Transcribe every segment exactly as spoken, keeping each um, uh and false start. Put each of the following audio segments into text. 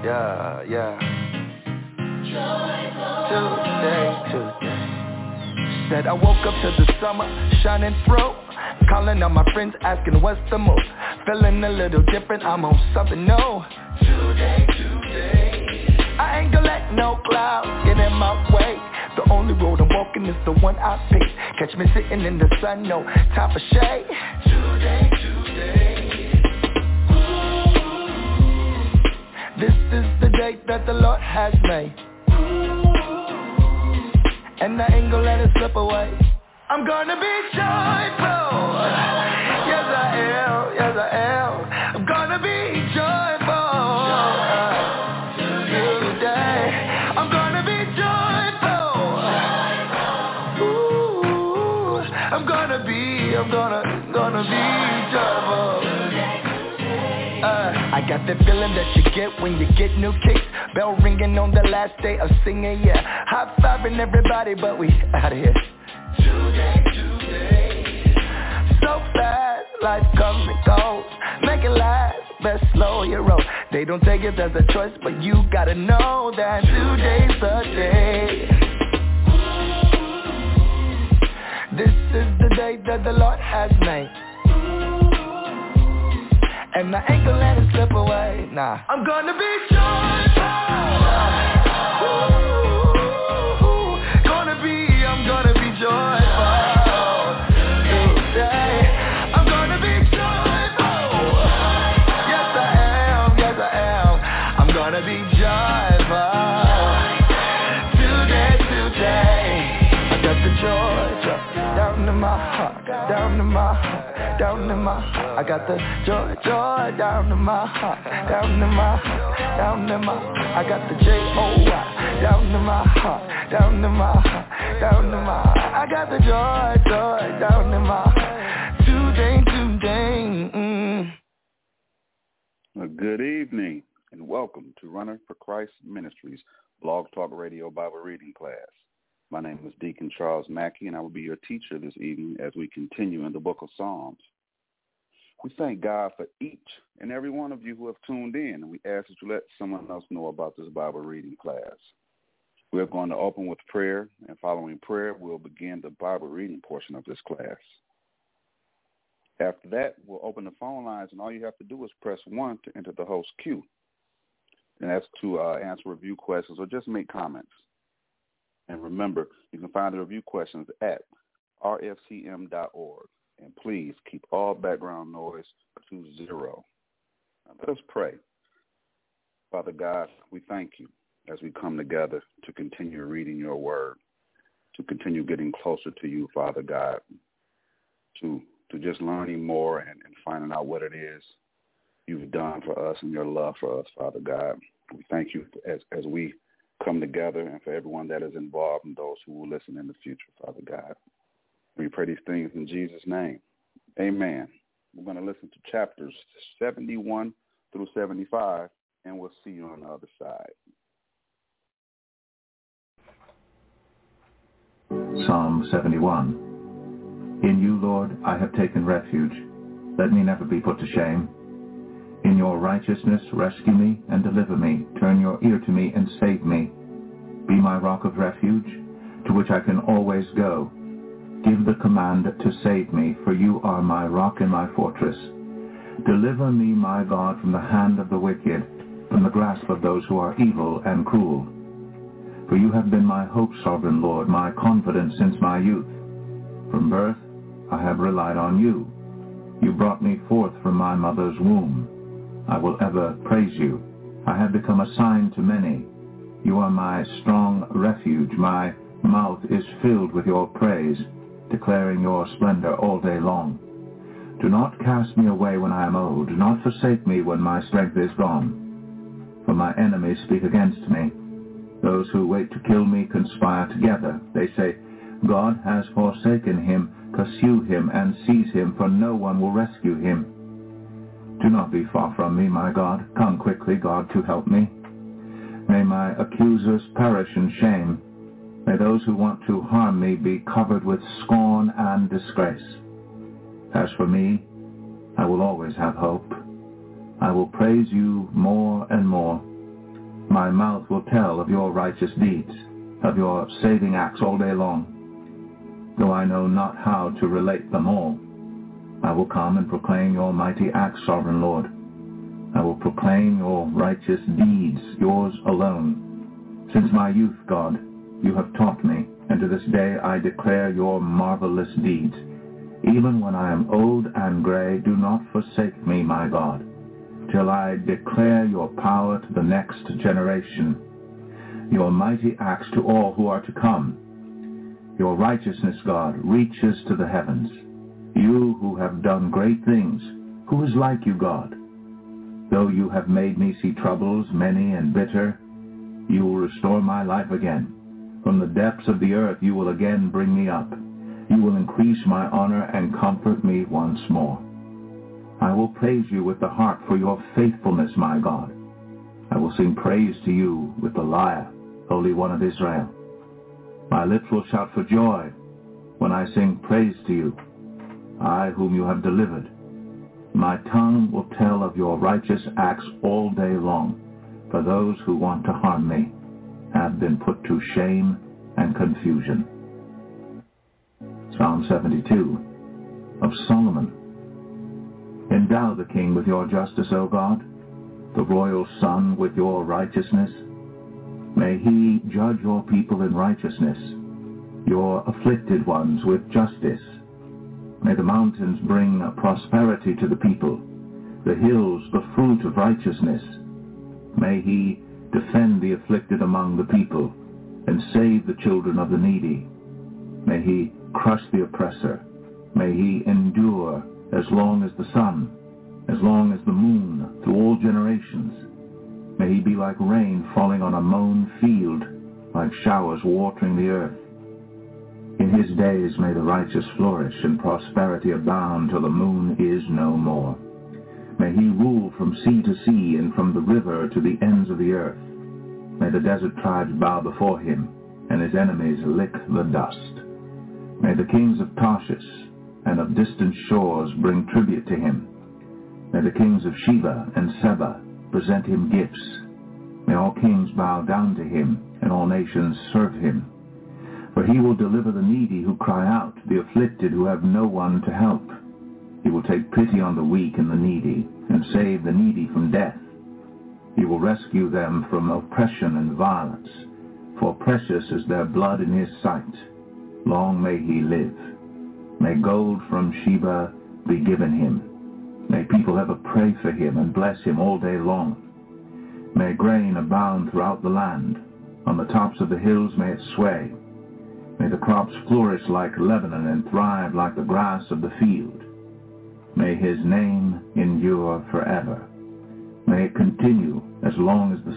Yeah, yeah. Tuesday, Tuesday. Said I woke up to the summer shining through. Calling on my friends asking what's the move. Feeling a little different, I'm on something new. Today, today. I ain't gonna let no clouds get in my way. The only road I'm walking is the one I pick. Catch me sitting in the sun, no time for shade. Today, today. This is the day that the Lord has made, and I ain't gonna let it slip away. I'm gonna be joyful. Yes I am, yes I am. I'm gonna be joyful today. I'm gonna be joyful. Ooh, I'm gonna be, I'm gonna, gonna be joyful. Uh, I got that feeling that you get when you get new kicks. Bell ringing on the last day of singing, yeah. High-fiving everybody, but we out of here. Today, today. So fast, life comes and goes. Make it last, best slow your roll. They don't tell you there's a choice, but you gotta know that today's the day. This is the day that the Lord has made, and I ain't gonna let it slip away, nah. I'm gonna be joyful. Ooh, gonna be, I'm gonna be joyful today. I'm gonna be joyful. Yes I am, yes I am. I'm gonna be joyful today, today. I got the joy, joy down in my heart, down in my heart, down in my heart. I got the joy, joy down in my heart, down in my heart, down in my heart. I got the J O Y down in my heart, down in my heart, down in my heart. I got the joy, joy down in my heart. Today, today. Mm. Well, good evening and welcome to Runner for Christ Ministries Blog Talk Radio Bible Reading Class. My name is Deacon Charles Mackey, and I will be your teacher this evening as we continue in the book of Psalms. We thank God for each and every one of you who have tuned in, and we ask that you let someone else know about this Bible reading class. We're going to open with prayer, and following prayer, we'll begin the Bible reading portion of this class. After that, we'll open the phone lines, and all you have to do is press one to enter the host queue, and that's to uh, answer review questions or just make comments. And remember, you can find the review questions at r f c m dot org. And please keep all background noise to zero. Now let us pray. Father God, we thank you as we come together to continue reading your word, to continue getting closer to you, Father God, to to just learning more and, and finding out what it is you've done for us and your love for us, Father God. We thank you as, as we come together and for everyone that is involved and those who will listen in the future, Father God. We pray these things in Jesus' name. Amen. We're going to listen to chapters seventy-one through seventy-five, and we'll see you on the other side. Psalm seventy-one. In you, Lord, I have taken refuge. Let me never be put to shame. In your righteousness, rescue me and deliver me. Turn your ear to me and save me. Be my rock of refuge, to which I can always go. Give the command to save me, for you are my rock and my fortress. Deliver me, my God, from the hand of the wicked, from the grasp of those who are evil and cruel. For you have been my hope, sovereign Lord, my confidence since my youth. From birth I have relied on you. You brought me forth from my mother's womb. I will ever praise you. I have become a sign to many. You are my strong refuge. My mouth is filled with your praise, declaring your splendor all day long. Do not cast me away when I am old. Do not forsake me when my strength is gone. For my enemies speak against me. Those who wait to kill me conspire together. They say, God has forsaken him. Pursue him and seize him, for no one will rescue him. Do not be far from me, my God. Come quickly, God, to help me. May my accusers perish in shame. May those who want to harm me be covered with scorn and disgrace. As for me, I will always have hope. I will praise you more and more. My mouth will tell of your righteous deeds, of your saving acts all day long. Though I know not how to relate them all, I will come and proclaim your mighty acts, sovereign Lord. I will proclaim your righteous deeds, yours alone. Since my youth, God, you have taught me, and to this day I declare your marvelous deeds. Even when I am old and gray, do not forsake me, my God, till I declare your power to the next generation, your mighty acts to all who are to come. Your righteousness, God, reaches to the heavens. You who have done great things, who is like you, God? Though you have made me see troubles many and bitter, you will restore my life again. From the depths of the earth you will again bring me up. You will increase my honor and comfort me once more. I will praise you with the harp for your faithfulness, my God. I will sing praise to you with the lyre, Holy One of Israel. My lips will shout for joy when I sing praise to you, I whom you have delivered. My tongue will tell of your righteous acts all day long, for those who want to harm me have been put to shame and confusion. Psalm seventy-two of Solomon. Endow the king with your justice, O God, the royal son with your righteousness. May he judge your people in righteousness, your afflicted ones with justice. May the mountains bring prosperity to the people, the hills the fruit of righteousness. May he defend the afflicted among the people and save the children of the needy. May he crush the oppressor. May he endure as long as the sun, as long as the moon, through all generations. May he be like rain falling on a mown field, like showers watering the earth. In his days may the righteous flourish and prosperity abound till the moon is no more. May he rule from sea to sea and from the river to the ends of the earth. May the desert tribes bow before him, and his enemies lick the dust. May the kings of Tarshish and of distant shores bring tribute to him. May the kings of Sheba and Seba present him gifts. May all kings bow down to him, and all nations serve him. For he will deliver the needy who cry out, the afflicted who have no one to help. He will take pity on the weak and the needy, and save the needy from death. He will rescue them from oppression and violence, for precious is their blood in his sight. Long may he live. May gold from Sheba be given him. May people ever pray for him and bless him all day long. May grain abound throughout the land. On the tops of the hills may it sway. May the crops flourish like Lebanon and thrive like the grass of the field. May his name endure forever. May it continue as long as the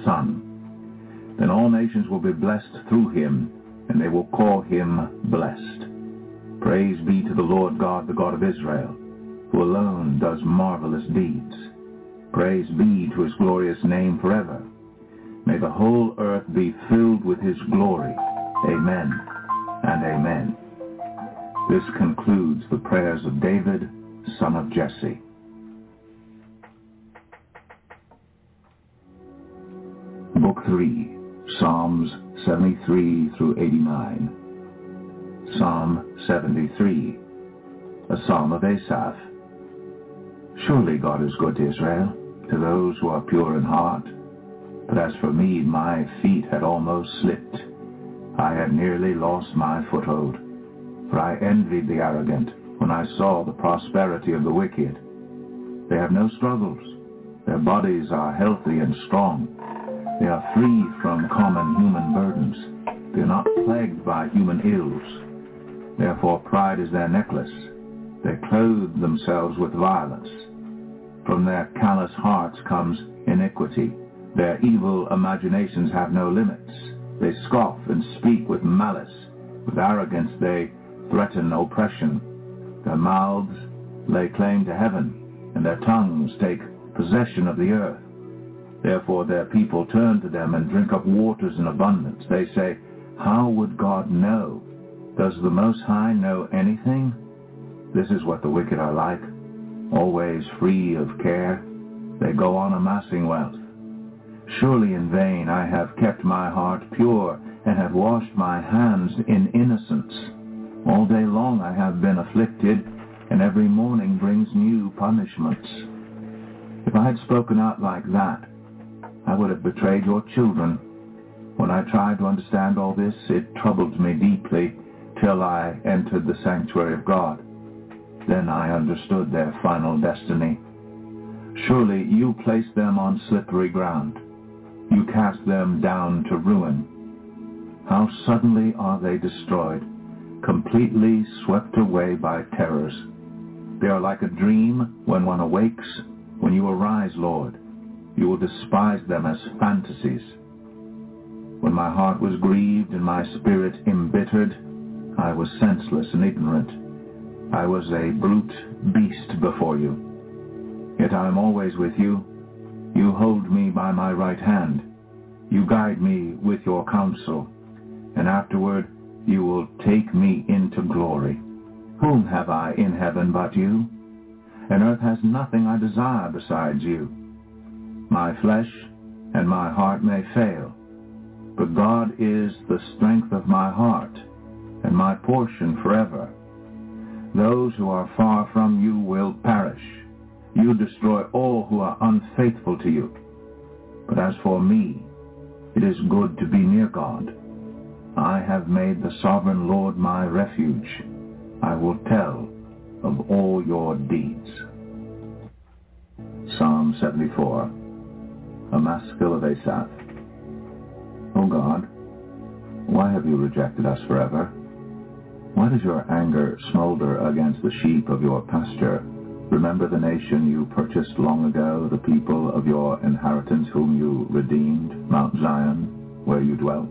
sun. Then all nations will be blessed through him, and they will call him blessed. Praise be to the Lord God, the God of Israel, who alone does marvelous deeds. Praise be to his glorious name forever. May the whole earth be filled with his glory. Amen and amen. This concludes the prayers of David, son of Jesse. Book three, Psalms seventy-three through eighty-nine. Psalm seventy-three, a psalm of Asaph. Surely God is good to Israel, to those who are pure in heart. But as for me, my feet had almost slipped. I had nearly lost my foothold. For I envied the arrogant when I saw the prosperity of the wicked. They have no struggles. Their bodies are healthy and strong. They are free from common human burdens. They are not plagued by human ills. Therefore pride is their necklace. They clothe themselves with violence. From their callous hearts comes iniquity. Their evil imaginations have no limits. They scoff and speak with malice. With arrogance they threaten oppression. Their mouths lay claim to heaven, and their tongues take possession of the earth. Therefore their people turn to them and drink up waters in abundance. They say, how would God know? Does the Most High know anything? This is what the wicked are like, always free of care. They go on amassing wealth. Surely in vain I have kept my heart pure and have washed my hands in innocence. All day long I have been afflicted, and every morning brings new punishments. If I had spoken out like that, I would have betrayed your children. When I tried to understand all this, it troubled me deeply till I entered the sanctuary of God. Then I understood their final destiny. Surely you place them on slippery ground. You cast them down to ruin. How suddenly are they destroyed, completely swept away by terrors. They are like a dream when one awakes. When you arise, Lord, you will despise them as fantasies. When my heart was grieved and my spirit embittered, I was senseless and ignorant. I was a brute beast before you. Yet I am always with you. You hold me by my right hand. You guide me with your counsel, and afterward you will take me into glory. Whom have I in heaven but you? And earth has nothing I desire besides you. My flesh and my heart may fail, but God is the strength of my heart and my portion forever. Those who are far from you will perish. You destroy all who are unfaithful to you. But as for me, it is good to be near God. I have made the sovereign Lord my refuge. I will tell of all your deeds. Psalm seventy-four, a maskil of Asaph. O God, why have you rejected us forever? Why does your anger smolder against the sheep of your pasture? Remember the nation you purchased long ago, the people of your inheritance whom you redeemed, Mount Zion, where you dwelt.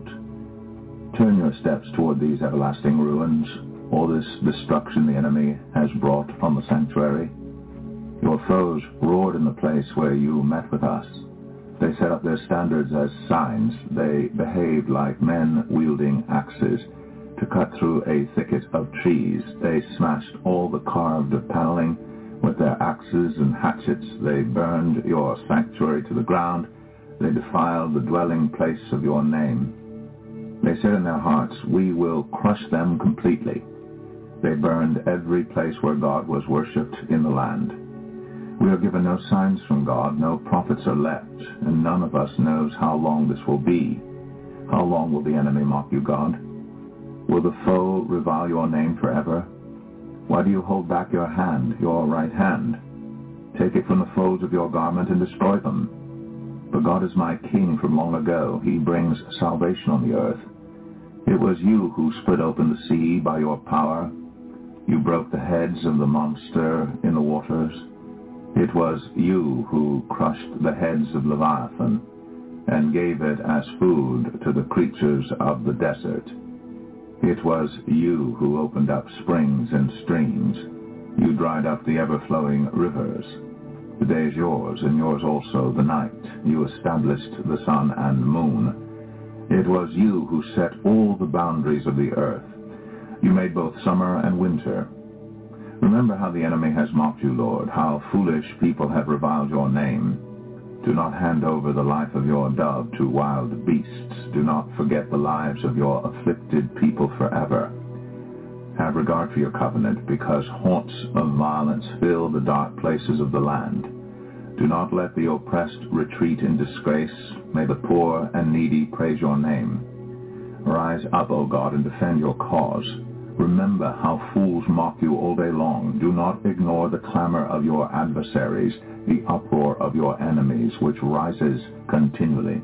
Turn your steps toward these everlasting ruins, all this destruction the enemy has brought on the sanctuary. Your foes roared in the place where you met with us. They set up their standards as signs. They behaved like men wielding axes to cut through a thicket of trees. They smashed all the carved paneling with their axes and hatchets. They burned your sanctuary to the ground. They defiled the dwelling place of your name. They said in their hearts, we will crush them completely. They burned every place where God was worshipped in the land. We are given no signs from God, no prophets are left, and none of us knows how long this will be. How long will the enemy mock you, God? Will the foe revile your name forever? Why do you hold back your hand, your right hand? Take it from the folds of your garment and destroy them. For God is my king from long ago. He brings salvation on the earth. It was you who split open the sea by your power. You broke the heads of the monster in the waters. It was you who crushed the heads of Leviathan and gave it as food to the creatures of the desert. It was you who opened up springs and streams. You dried up the ever-flowing rivers. The day is yours, and yours also the night. You established the sun and moon. It was you who set all the boundaries of the earth. You made both summer and winter. Remember how the enemy has mocked you, Lord, how foolish people have reviled your name. Do not hand over the life of your dove to wild beasts. Do not forget the lives of your afflicted people forever. Have regard for your covenant, because haunts of violence fill the dark places of the land. Do not let the oppressed retreat in disgrace. May the poor and needy praise your name. Rise up, O God, and defend your cause. Remember how fools mock you all day long. Do not ignore the clamor of your adversaries, the uproar of your enemies, which rises continually.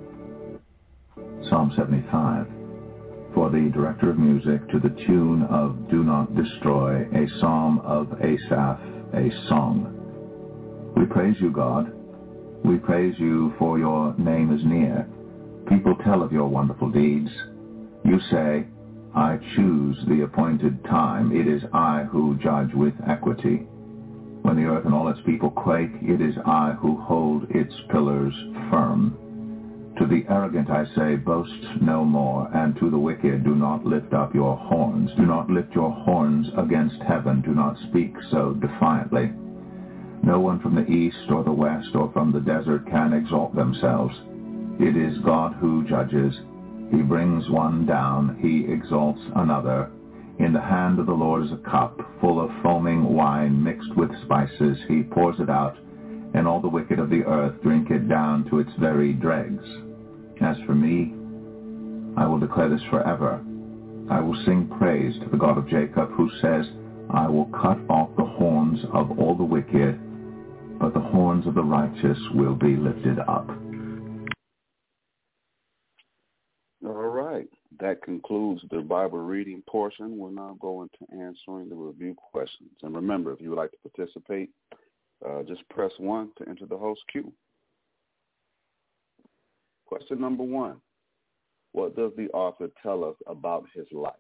Psalm seventy-five. For the director of music, to the tune of Do Not Destroy, a psalm of Asaph, a song. We praise you, God. We praise you, for your name is near. People tell of your wonderful deeds. You say, I choose the appointed time. It is I who judge with equity. When the earth and all its people quake, it is I who hold its pillars firm. To the arrogant I say, boast no more, and to the wicked, do not lift up your horns. Do not lift your horns against heaven. Do not speak so defiantly. No one from the east or the west or from the desert can exalt themselves. It is God who judges. He brings one down, he exalts another. In the hand of the Lord is a cup full of foaming wine mixed with spices. He pours it out, and all the wicked of the earth drink it down to its very dregs. As for me, I will declare this forever. I will sing praise to the God of Jacob, who says, I will cut off the horns of all the wicked, but the horns of the righteous will be lifted up. All right. That concludes the Bible reading portion. We'll now go into answering the review questions. And remember, if you would like to participate, uh, just press one to enter the host queue. Question number one. What does the author tell us about his life?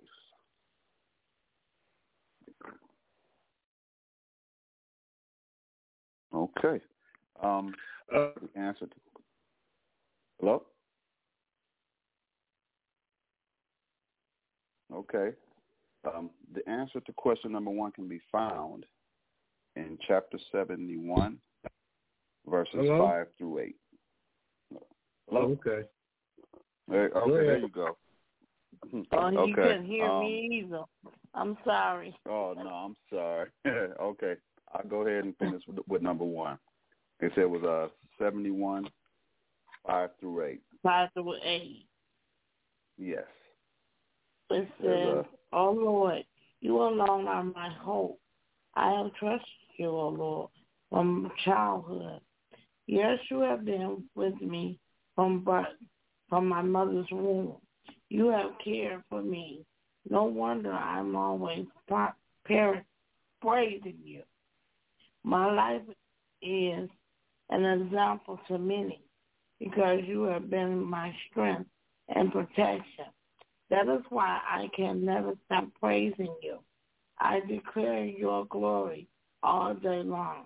Okay. Um, uh, the answer to... Hello? Okay. Um, the answer to question number one can be found in chapter seventy-one, verses Hello? five through eight. Hello? Okay. Hey, okay, there you go. Oh, you okay. couldn't hear um, me either. I'm sorry. Oh, no, I'm sorry. Okay. I'll go ahead and finish with, with number one. It said it was uh, seventy-one, five through eight. Five through eight. Yes. It There's says, "O Lord, you alone are my hope. I have trusted you, O Lord, from childhood. Yes, you have been with me from birth, from my mother's womb. You have cared for me. No wonder I'm always praising you. My life is an example to many because you have been my strength and protection. That is why I can never stop praising you. I declare your glory all day long."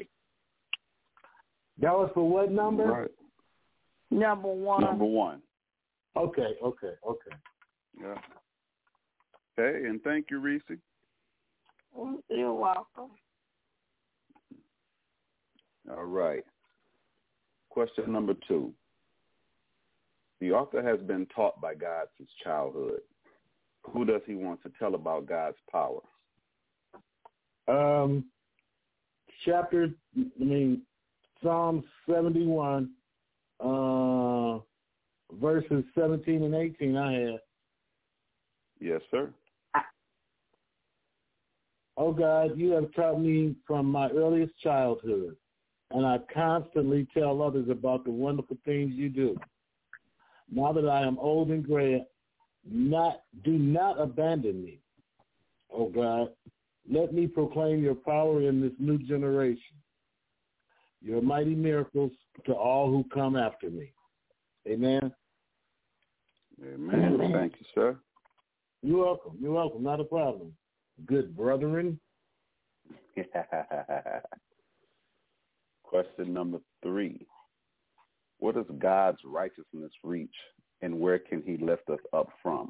That was for what number? Right. Number one. Number one. Okay, okay, okay. Yeah. Okay, and thank you, Reese. You're welcome. All right. Question number two. The author has been taught by God since childhood. Who does he want to tell about God's power? Um, chapter, I mean, Psalm seventy-one, uh, verses seventeen and eighteen I had. Yes, sir. Oh, God, you have taught me from my earliest childhood, and I constantly tell others about the wonderful things you do. Now that I am old and gray, not do not abandon me. Oh, God, let me proclaim your power in this new generation, your mighty miracles to all who come after me. Amen. Amen. Amen. Thank you, sir. You're welcome. You're welcome. Not a problem. Good brethren. Question number three. What does God's righteousness reach, and where can he lift us up from?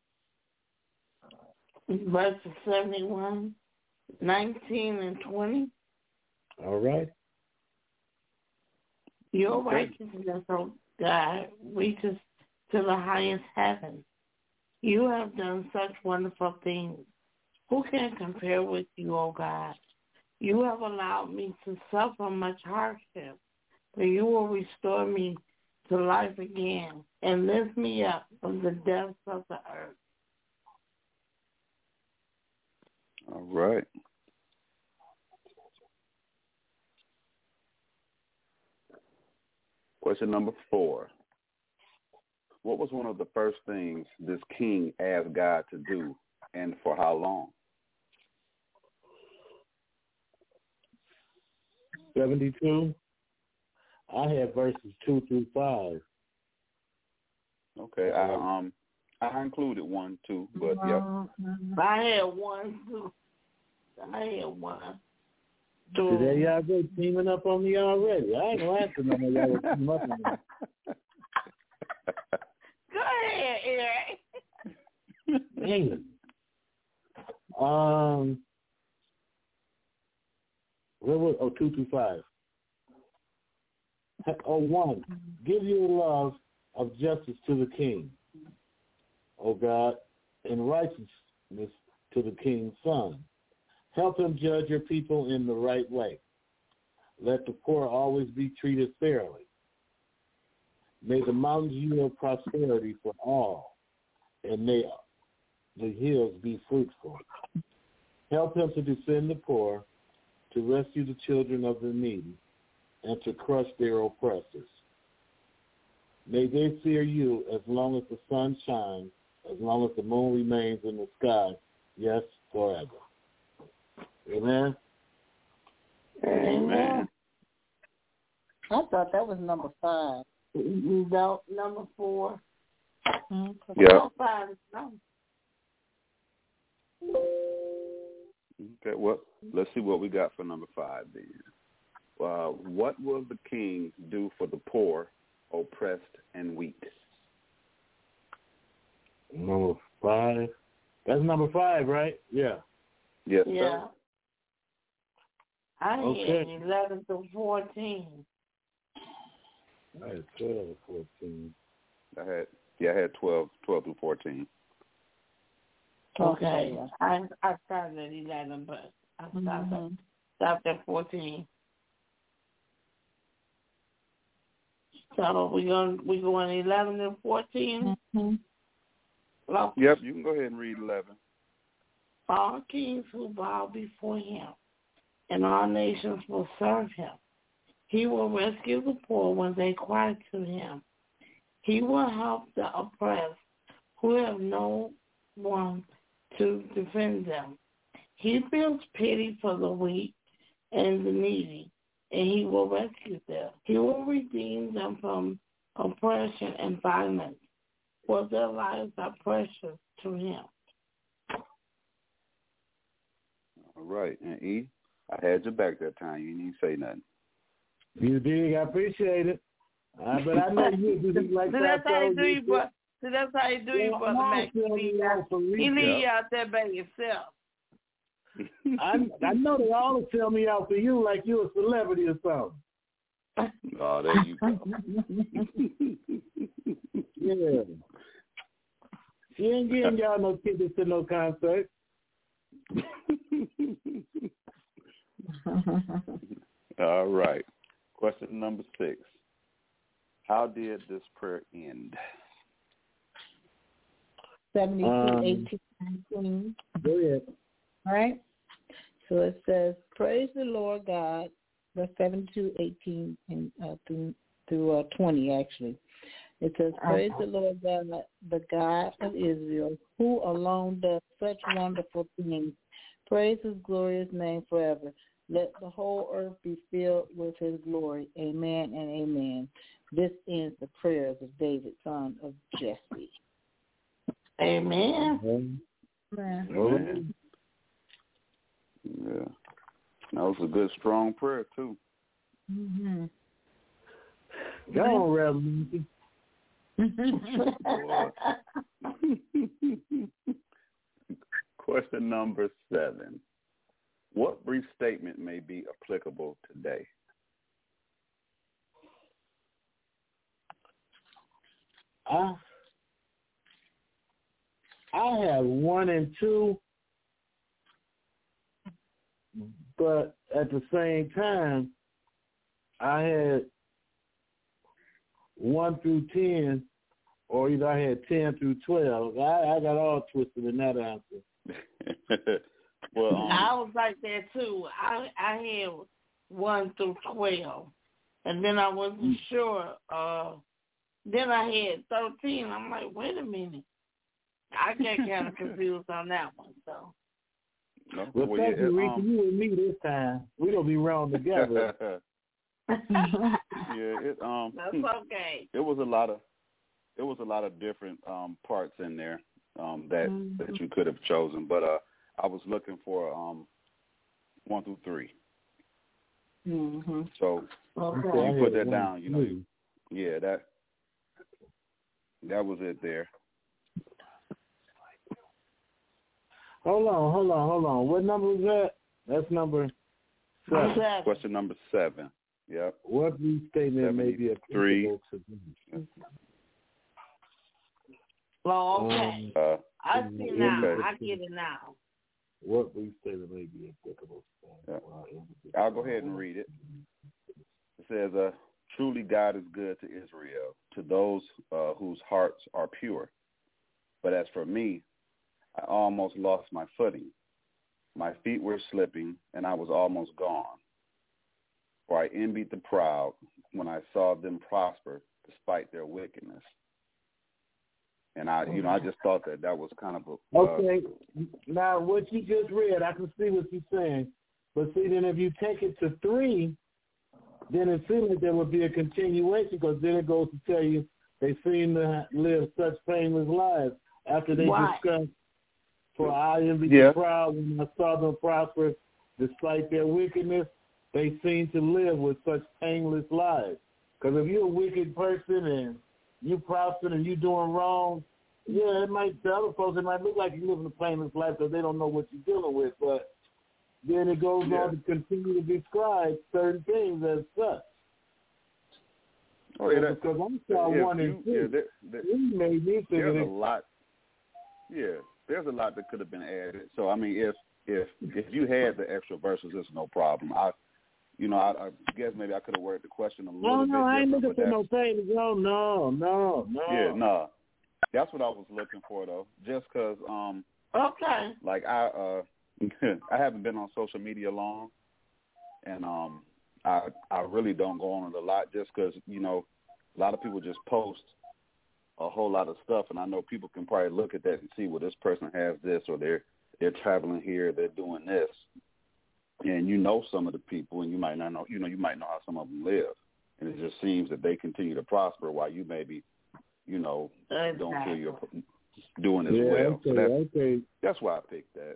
Verses seventy-one, nineteen, and twenty. All right. Your Okay. righteousness, O God, reaches to the highest heaven. You have done such wonderful things. Who can compare with you, O God? You have allowed me to suffer much hardship, but you will restore me to life again and lift me up from the depths of the earth. All right. Question number four. What was one of the first things this king asked God to do, and for how long? seventy-two. I have verses two through five. Okay, I um I included one too, but yep. I had one too. I had one. So there y'all go teaming up on me already. I ain't gonna answer none of y'all with team up on me. Go ahead, Eric. Dang it. Um, where was, oh, two through five. Oh, one, give your love of justice to the king, O God, and righteousness to the king's son. Help him judge your people in the right way. Let the poor always be treated fairly. May the mountains yield prosperity for all, and may the hills be fruitful. Help him to defend the poor, to rescue the children of the needy, and to crush their oppressors. May they fear you as long as the sun shines, as long as the moon remains in the sky, yes, forever. Amen? Amen. I thought that was number five. No, number four. Mm-hmm. Yeah. No, five. No. Okay, well, let's see what we got for number five then. Uh, what will the king do for the poor, oppressed, and weak? Number five. That's number five, right? Yeah. Yes, Yeah. sir. I Okay. had eleven to fourteen. I had twelve, fourteen. I had, yeah, I had twelve, twelve through fourteen. Okay. I I started at eleven, but I stopped Mm-hmm. at, stopped at fourteen. So we going we going eleven and fourteen. Mm-hmm. Well, Yep, you can go ahead and read eleven. all kings will bow before him, and all nations will serve him. He will rescue the poor when they cry to him. He will help the oppressed who have no one to defend them. He feels pity for the weak and the needy, and he will rescue them. He will redeem them from oppression and violence, for their lives are precious to him. All right, and E, I had your back that time. You didn't even say nothing. You did. I appreciate it. Uh, but I know you do things like So that. that's how you do you, but so that's how you do you, brother Max. He leave you out there by yourself. I I know they all tell me out for you like you're a celebrity or something. Oh, there you go. Yeah. She ain't getting y'all no tickets to no concert. All right. Question number six. How did this prayer end? seventy-two, Um, eighteen, nineteen. Go ahead. All right. So it says, praise the Lord God, verse seventy-two, eighteen, and uh, through, through uh, twenty, actually. It says, praise the Lord God, the God of Israel, who alone does such wonderful things. Praise his glorious name forever. Let the whole earth be filled with his glory. Amen and amen. This ends the prayers of David, son of Jesse. Amen. Amen. Amen. Yeah. That was a good, strong prayer, too. Mm-hmm. Go on, Reverend. Question number seven. What brief statement may be applicable today? I I have one and two, but at the same time, I had one through ten, or either I had ten through twelve. I, I got all twisted in that answer. Well, um, I was like that too. I I had one through twelve, and then I wasn't sure. Uh, then I had thirteen. I'm like, wait a minute. I get kind of confused on that one. So. no, Well, well, thank yeah, you, it, Reese. um, You and me this time. We don't be wrong together. yeah, it um, That's okay. it was a lot of, it was a lot of different um parts in there um that Mm-hmm. that you could have chosen, but uh, I was looking for um one through three. Mm-hmm. So Okay. when you put that One, down, you know, two. yeah, that that was it there. Hold on, hold on, hold on. What number was that? That's number seven. Seven. Question number seven. Yep. What brief statement may be seventy-three. applicable to me? Oh, okay. Uh, I see now. okay. I get it now. What we say that may be applicable. Yeah. I'll go ahead and read it. It says, uh, truly God is good to Israel, to those uh, whose hearts are pure. But as for me, I almost lost my footing. My feet were slipping, and I was almost gone. For I envied the proud when I saw them prosper despite their wickedness. And I, you know, I just thought that that was kind of a... Uh, okay. Now, what you just read, I can see what you're saying. But see, then if you take it to three, then it seems like there would be a continuation, because then it goes to tell you they seem to live such painless lives after they Why? discuss, for I envy Yeah. the proud when I saw them prosper despite their wickedness. They seem to live with such painless lives. Because if you're a wicked person and you prosper and you doing wrong, yeah, it might, the other folks, it might look like you're living a painless life because they don't know what you're dealing with. But then it goes Yeah. on to continue to describe certain things as such. oh, yeah, that, Because I saw yeah, one you, and two. yeah, there, there, It made me think there's a of lot. Yeah, there's a lot that could have been added. So I mean, if if if you had the extra verses, it's no problem. I, you know, I, I guess maybe I could have worded the question a little No, bit no, I ain't different. looking but for no that's- things. No, no, no, no. Yeah, no, that's what I was looking for though. Just because, um, Okay. like I, uh, I haven't been on social media long, and um, I I really don't go on it a lot just because you know a lot of people just post a whole lot of stuff, and I know people can probably look at that and see, well, this person has this, or they're they're traveling here, they're doing this, and you know some of the people, and you might not know, you know, you might know how some of them live, and it just seems that they continue to prosper while you maybe, you know, don't feel you're doing as yeah, well. okay, So that's okay. that's why I picked that.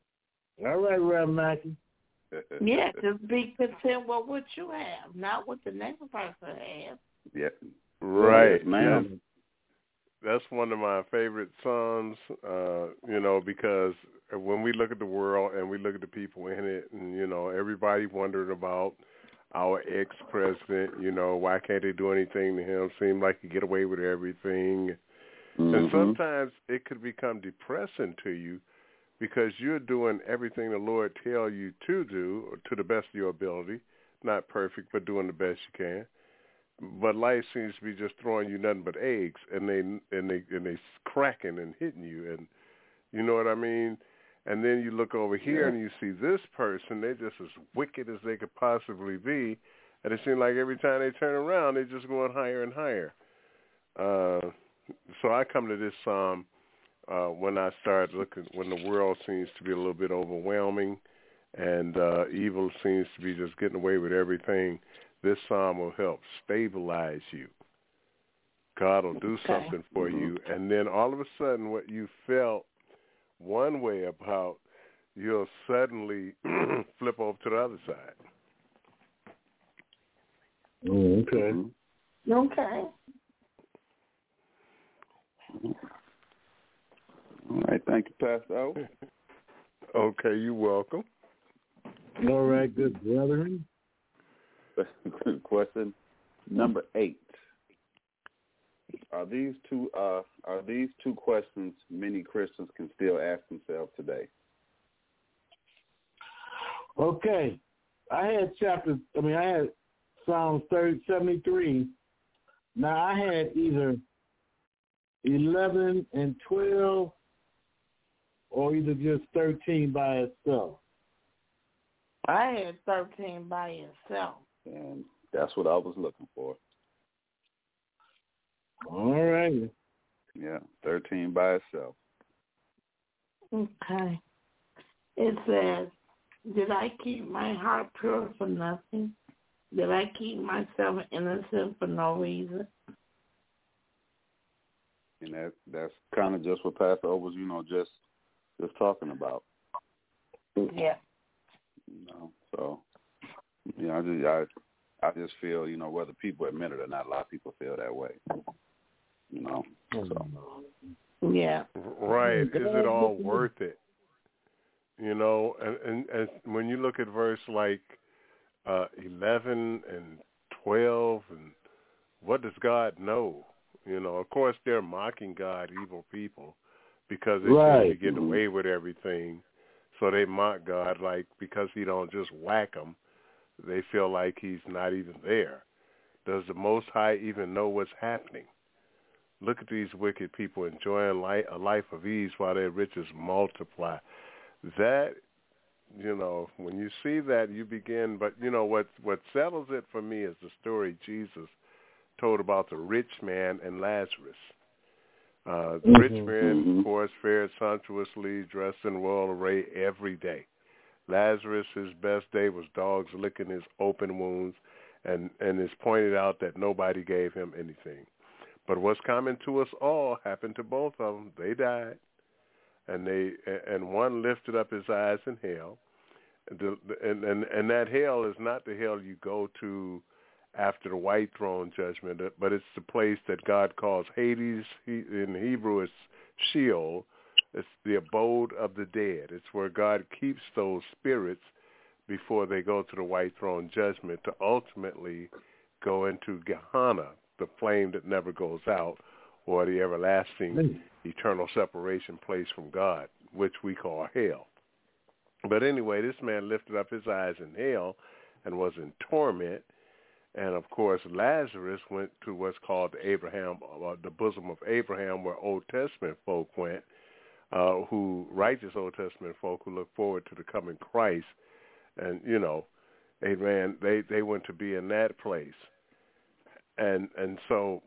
All right, Reverend Mackey. Yeah, just be content with what you have, not what the next person has. Yeah. Right. Yes, ma'am. That's one of my favorite songs, uh, you know, because when we look at the world and we look at the people in it, and, you know, everybody wondering about our ex-president, you know, why can't they do anything to him? Seem like he get away with everything. Mm-hmm. And sometimes it could become depressing to you because you're doing everything the Lord tell you to do to the best of your ability, not perfect, but doing the best you can. But life seems to be just throwing you nothing but eggs, and they and they and they cracking and hitting you, and you know what I mean. And then you look over here Yeah. and you see this person; they're just as wicked as they could possibly be, and it seems like every time they turn around, they're just going higher and higher. Uh, so I come to this psalm uh, when I start looking, when the world seems to be a little bit overwhelming, and uh, evil seems to be just getting away with everything. This psalm will help stabilize you. God will do Okay. something for you, and then all of a sudden what you felt one way about, you'll suddenly flip over to the other side. Oh, okay. Mm-hmm. Okay. All right. Thank you, Pastor O. Okay, you're welcome. All right, good brethren. Question number eight. Are these two uh, are these two questions many Christians can still ask themselves today? Okay. I had chapter, I mean, I had Psalms thirty, seventy-three. Now, I had either eleven and twelve or either just thirteen by itself. I had thirteen by itself. And that's what I was looking for. All right. Yeah, thirteen by itself. Okay. It says, did I keep my heart pure for nothing? Did I keep myself innocent for no reason? And that that's kind of just what Pastor O was, you know, just just talking about. Yeah. You know, so you know, I just I I just feel, you know, whether people admit it or not, a lot of people feel that way. You know, so Yeah. Right. Is it all worth it? You know, and, and, and when you look at verse like uh, eleven and twelve, and what does God know? You know, of course, they're mocking God, evil people, because they Right. seem to get away with everything. So they mock God, like, because he don't just whack them, they feel like he's not even there. Does the Most High even know what's happening? Look at these wicked people enjoying life, a life of ease while their riches multiply. That, you know, when you see that, you begin, but, you know, what, what settles it for me is the story Jesus told about the rich man and Lazarus. Uh, the mm-hmm, rich man, mm-hmm. of course, fared sumptuously, dressed in royal array every day. Lazarus, his best day was dogs licking his open wounds, and, and it's pointed out that nobody gave him anything. But what's common to us all happened to both of them. They died, and they and one lifted up his eyes in hell. The, and, and, and that hell is not the hell you go to after the white throne judgment, but it's the place that God calls Hades. He, in Hebrew, it's Sheol. It's the abode of the dead. It's where God keeps those spirits before they go to the white throne judgment to ultimately go into Gehenna, the flame that never goes out, or the everlasting mm. eternal separation place from God, which we call hell. But anyway, this man lifted up his eyes in hell and was in torment. And, of course, Lazarus went to what's called the Abraham, uh, the bosom of Abraham, where Old Testament folk went, uh, who righteous Old Testament folk who look forward to the coming Christ. And, you know, amen, they, they went to be in that place. And and so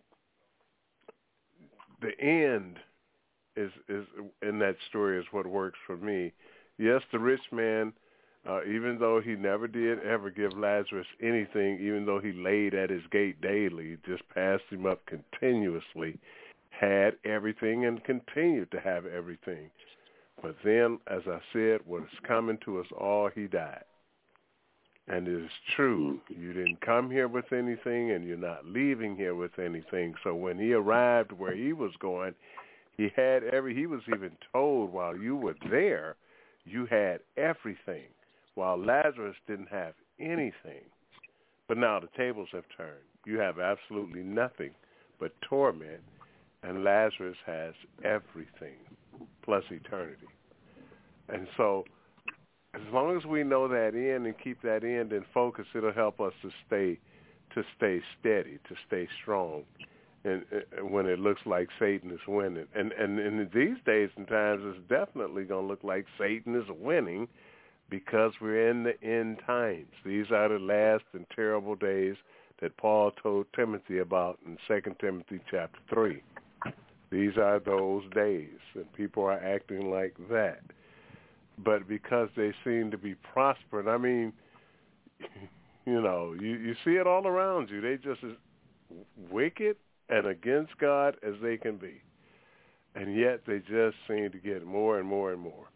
the end is is in that story is what works for me. Yes, the rich man, uh, even though he never did ever give Lazarus anything, even though he laid at his gate daily, just passed him up continuously, had everything and continued to have everything. But then, as I said, what is coming to us all, he died. And it is true. You didn't come here with anything, and you're not leaving here with anything. So when he arrived where he was going, he had every. He was even told while you were there, you had everything, while Lazarus didn't have anything. But now the tables have turned. You have absolutely nothing but torment, and Lazarus has everything, plus eternity. And so as long as we know that end and keep that end in focus, it'll help us to stay to stay steady, to stay strong, and, and when it looks like Satan is winning. And, and and in these days and times, it's definitely going to look like Satan is winning because we're in the end times. These are the last and terrible days that Paul told Timothy about in Second Timothy chapter three. These are those days, and people are acting like that. But because they seem to be prospering, I mean, you know, you, you see it all around you. They just as wicked and against God as they can be. And yet they just seem to get more and more and more.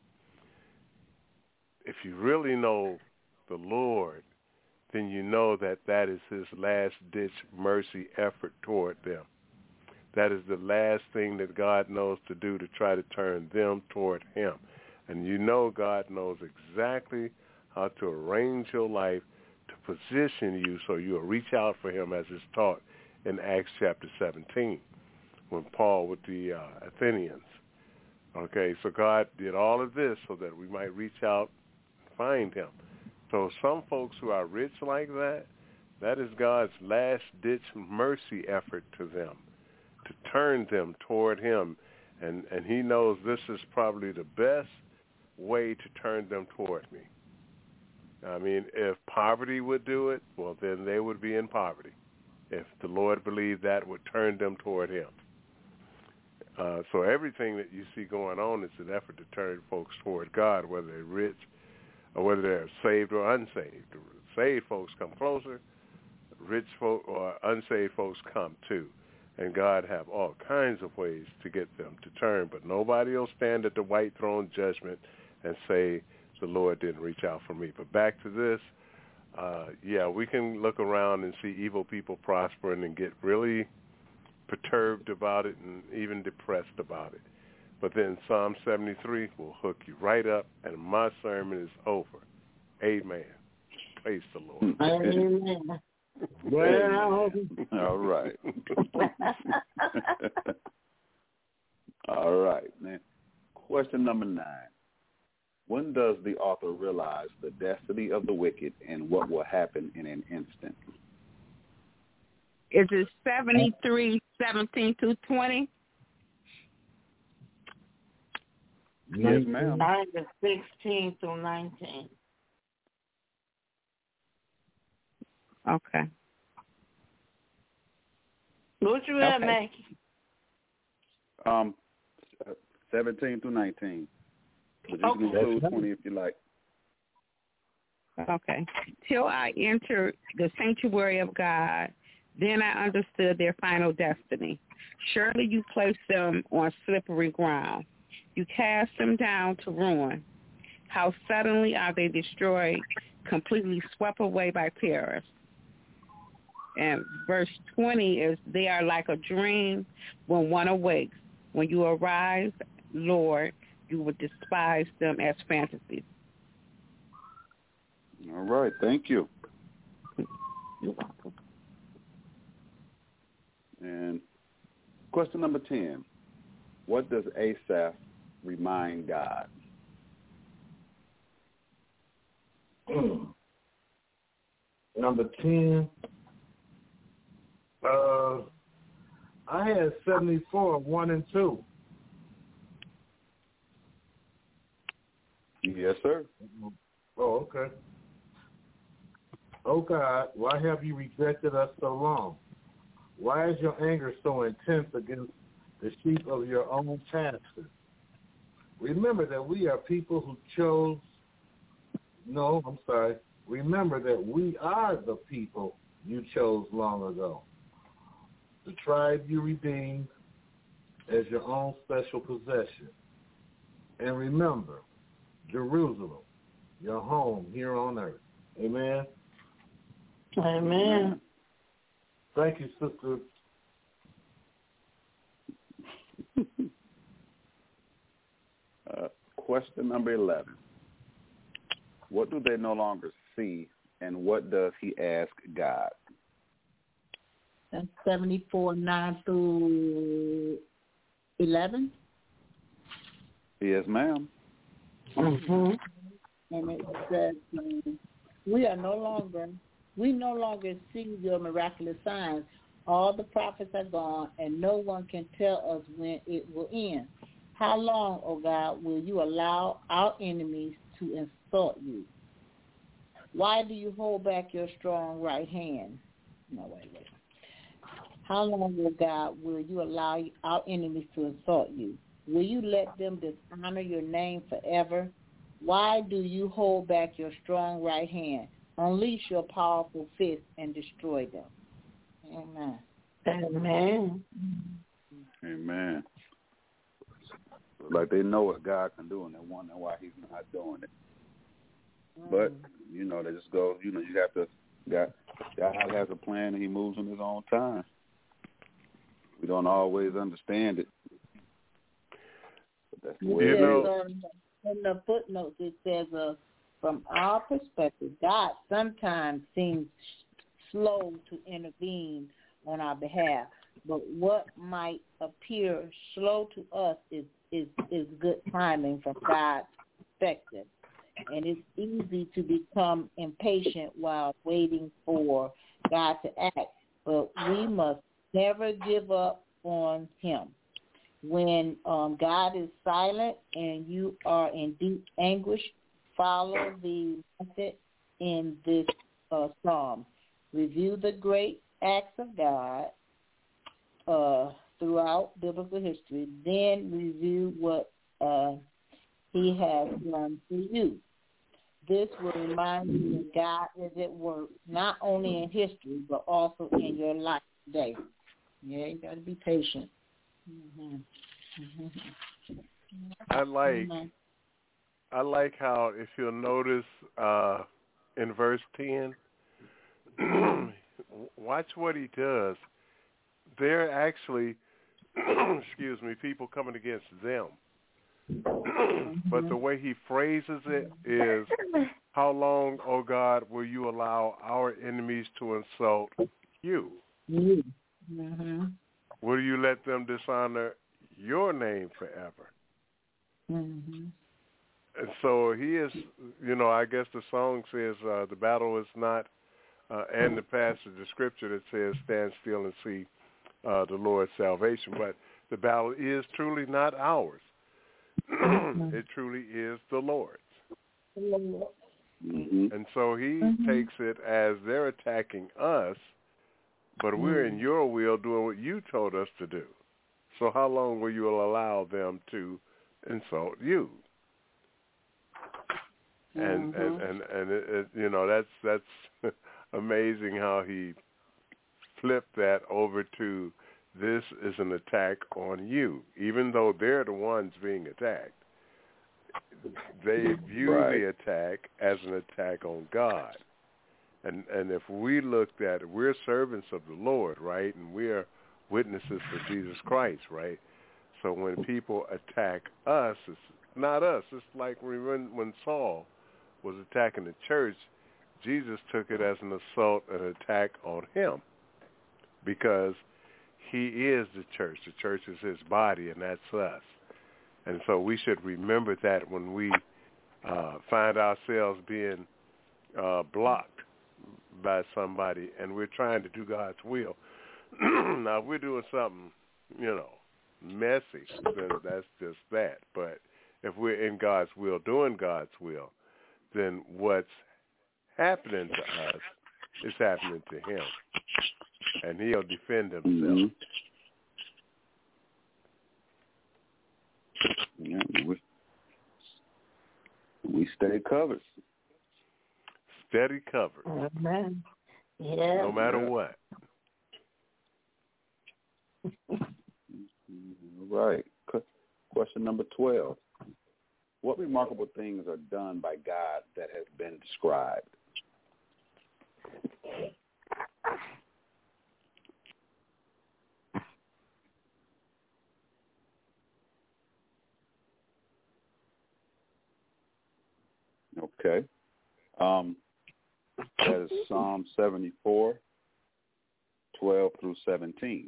If you really know the Lord, then you know that that is his last-ditch mercy effort toward them. That is the last thing that God knows to do to try to turn them toward him. And you know God knows exactly how to arrange your life to position you so you'll reach out for him, as is taught in Acts chapter seventeen, when Paul with the uh, Athenians. Okay, so God did all of this so that we might reach out and find him. So some folks who are rich like that, that is God's last-ditch mercy effort to them, to turn them toward him. And, and he knows this is probably the best way to turn them toward me. I mean, if poverty would do it, well, then they would be in poverty. If the Lord believed that would turn them toward him. Uh, so everything that you see going on is an effort to turn folks toward God, whether they're rich or whether they're saved or unsaved. Saved folks come closer. Rich folk or unsaved folks come too. And God have all kinds of ways to get them to turn. But nobody will stand at the white throne judgment and say, the Lord didn't reach out for me. But back to this, uh, yeah, we can look around and see evil people prospering and get really perturbed about it and even depressed about it. But then Psalm seventy-three will hook you right up, and my sermon is over. Amen. Praise the Lord. Amen. Well, all right. All right, man. Question number nine. When does the author realize the destiny of the wicked and what will happen in an instant? Is it seventy-three, seventeen through twenty? Yes, ma'am. Mine is sixteen through nineteen. Okay. What you at, Okay. Mackie? Um, seventeen through nineteen. But you can Okay. include twenty if you like. Okay. Till I entered the sanctuary of God, then I understood their final destiny. Surely you placed them on slippery ground. You cast them down to ruin. How suddenly are they destroyed, completely swept away by terrorists. And verse twenty is, they are like a dream when one awakes. When you arise, Lord, you will despise them as fantasies. All right. Thank you. You're welcome. And question number ten. What does Asaph remind God? Number ten. Uh, I had seventy-four, one and two. Yes, sir. Oh, okay. Oh, God, why have you rejected us so long? Why is your anger so intense against the sheep of your own pasture? Remember that we are people who chose, no, I'm sorry. Remember that we are the people you chose long ago. The tribe you redeemed as your own special possession. And remember, Jerusalem, your home here on earth. Amen. Amen. Thank you, sister. uh, question number eleven. What do they no longer see, and what does he ask God? That's seventy-four, nine through eleven. Yes, ma'am. Mm-hmm. And it says, um, we are no longer, we no longer see your miraculous signs. All the prophets are gone, and no one can tell us when it will end. How long, O God, will you allow our enemies to insult you? Why do you hold back your strong right hand? No, wait, wait. How long, O God, will you allow our enemies to insult you? Will you let them dishonor your name forever? Why do you hold back your strong right hand? Unleash your powerful fist and destroy them. Amen. Amen. Amen. Like they know what God can do, and they wonder why He's not doing it. Mm. But you know, they just go. You know, you have to. God, God has a plan, and He moves in His own time. We don't always understand it. But that's the way you it know, is. In the footnotes, it says, uh, from our perspective, God sometimes seems slow to intervene on our behalf. But what might appear slow to us is, is, is good timing from God's perspective. And it's easy to become impatient while waiting for God to act. But we must never give up on Him. When um, God is silent and you are in deep anguish, follow the method in this uh, psalm. Review the great acts of God uh, throughout biblical history. Then review what uh, He has done for you. This will remind you that God is at work not only in history but also in your life today. Yeah, you got to be patient. Mm-hmm. Mm-hmm. I like I like how, if you'll notice uh, in verse ten, watch what he does. They're actually, excuse me, people coming against them. But the way he phrases it is, how long, O God, will you allow our enemies to insult you? Mm-hmm. Will you let them dishonor your name forever? Mm-hmm. And so he is, you know, I guess the song says uh, the battle is not, uh, and the passage of scripture that says, stand still and see uh, the Lord's salvation. But the battle is truly not ours. It truly is the Lord's. Mm-hmm. And so he Mm-hmm. takes it as they're attacking us, but we're in your will doing what you told us to do. So how long will you allow them to insult you? And Mm-hmm. and and, and it, it, you know, that's that's amazing how he flipped that over to this is an attack on you, even though they're the ones being attacked. They view Right. the attack as an attack on God. And and if we looked at it, we're servants of the Lord, right? And we are witnesses for Jesus Christ, right? So when people attack us, it's not us. It's like when when Saul was attacking the church, Jesus took it as an assault, an attack on him, because he is the church. The church is his body, and that's us. And so we should remember that when we uh, find ourselves being uh, blocked by somebody and we're trying to do God's will. Now, if we're doing something, you know, messy, then that's just that. But if we're in God's will, doing God's will, then what's happening to us is happening to him. And he'll defend himself. Mm-hmm. Yeah, we, we stay covered. Steady covered. Amen. Yeah. No matter Yeah. what. All right. Qu- Question number twelve. What remarkable things are done by God that has been described? Okay. Um, that is Psalm seventy-four, twelve through seventeen.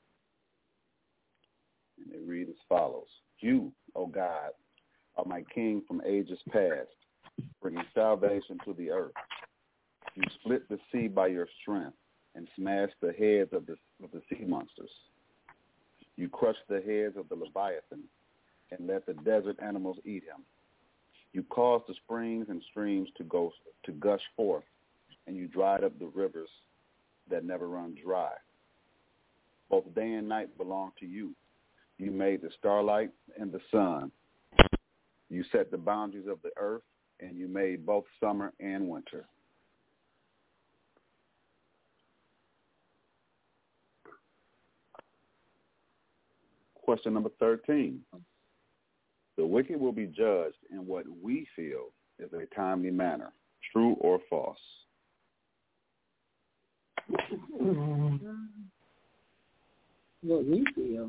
And it reads as follows. You, O God, are my king from ages past, bringing salvation to the earth. You split the sea by your strength and smashed the heads of the, of the sea monsters. You crushed the heads of the Leviathan and let the desert animals eat him. You caused the springs and streams to go to gush forth, and you dried up the rivers that never run dry. Both day and night belong to you. You made the starlight and the sun. You set the boundaries of the earth, and you made both summer and winter. Question number thirteen. The wicked will be judged in what we feel is a timely manner, true or false. What we feel.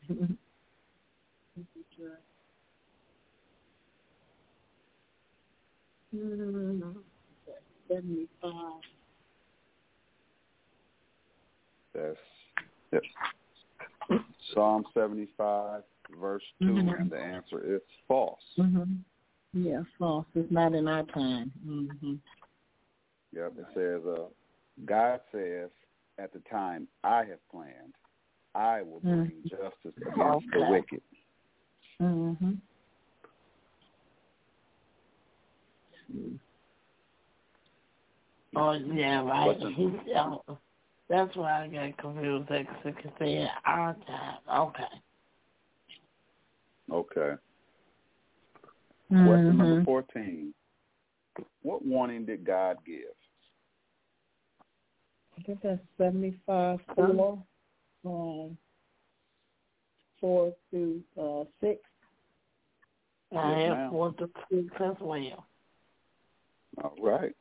seventy-five. That's yep. Psalm seventy-five, verse two, Mm-hmm. and the answer is false. Mm-hmm. Yeah, false. It's not in our time. Mm-hmm. Yep, it says, uh, God says, at the time I have planned, I will bring Mm-hmm. justice against the wicked. Mm-hmm. Oh, yeah, right. He, oh, that's why I got confused. Like, because they in our time. Okay. Okay. Mm-hmm. Question number fourteen. What warning did God give? I think that's seventy-five, four, um, four through uh, six. I Yes, have ma'am. four to six as well. All right.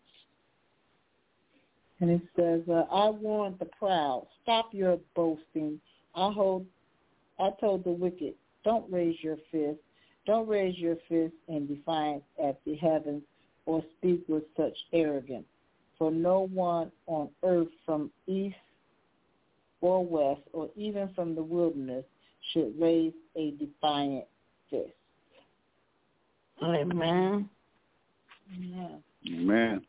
And it says, uh, I warned the proud, stop your boasting. I hold, I told the wicked, don't raise your fist. Don't raise your fist in defiance at the heavens or speak with such arrogance. For no one on earth from east or west or even from the wilderness should raise a defiant fist. Amen. Yeah. Amen.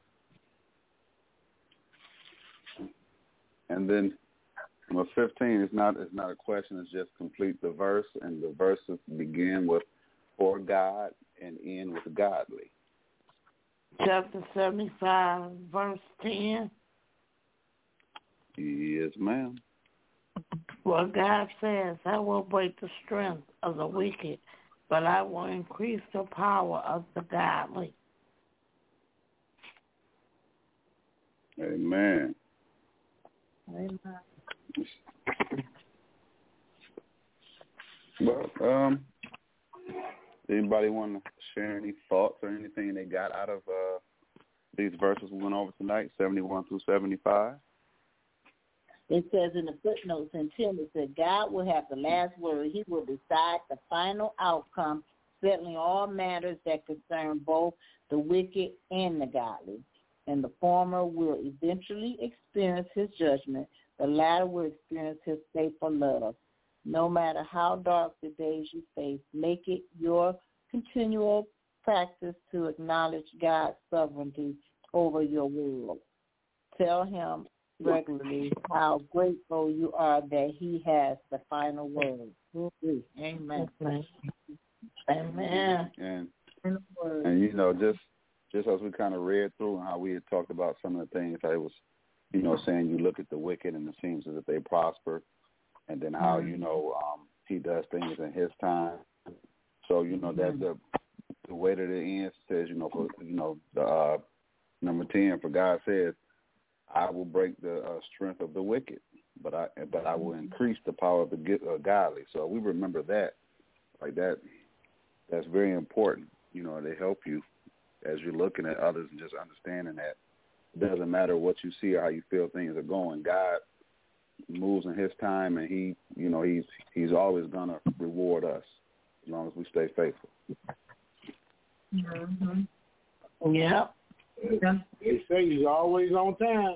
And then number fifteen is not is not a question, it's just complete the verse, and the verses begin with for God and end with godly. Chapter seventy-five, verse ten. Yes, ma'am. Well, God says, I will break the strength of the wicked, but I will increase the power of the godly. Amen. Amen. Well, um, anybody want to share any thoughts or anything they got out of uh, these verses we went over tonight, seventy-one through seventy-five? It says in the footnotes in ten, it said, God will have the last word. He will decide the final outcome, settling all matters that concern both the wicked and the godly. And the former will eventually experience his judgment. The latter will experience his faithful love. No matter how dark the days you face, make it your continual practice to acknowledge God's sovereignty over your world. Tell him regularly how grateful you are that he has the final word. Amen. Amen. And, and you know, just just as we kind of read through and how we had talked about some of the things, how it was, you know, saying you look at the wicked and it seems as if they prosper, and then how, you know, um, he does things in his time. So, you know, that the the way that it ends says, you know, for, you know, the uh, number ten, for God says, I will break the uh, strength of the wicked, but I but I will increase the power of the uh, godly. So we remember that, like that. That's very important, you know, to help you as you're looking at others and just understanding that it doesn't matter what you see or how you feel things are going. God moves in his time, and he, you know, he's he's always going to reward us as long as we stay faithful. Mm-hmm. Yeah. They say he's always on time.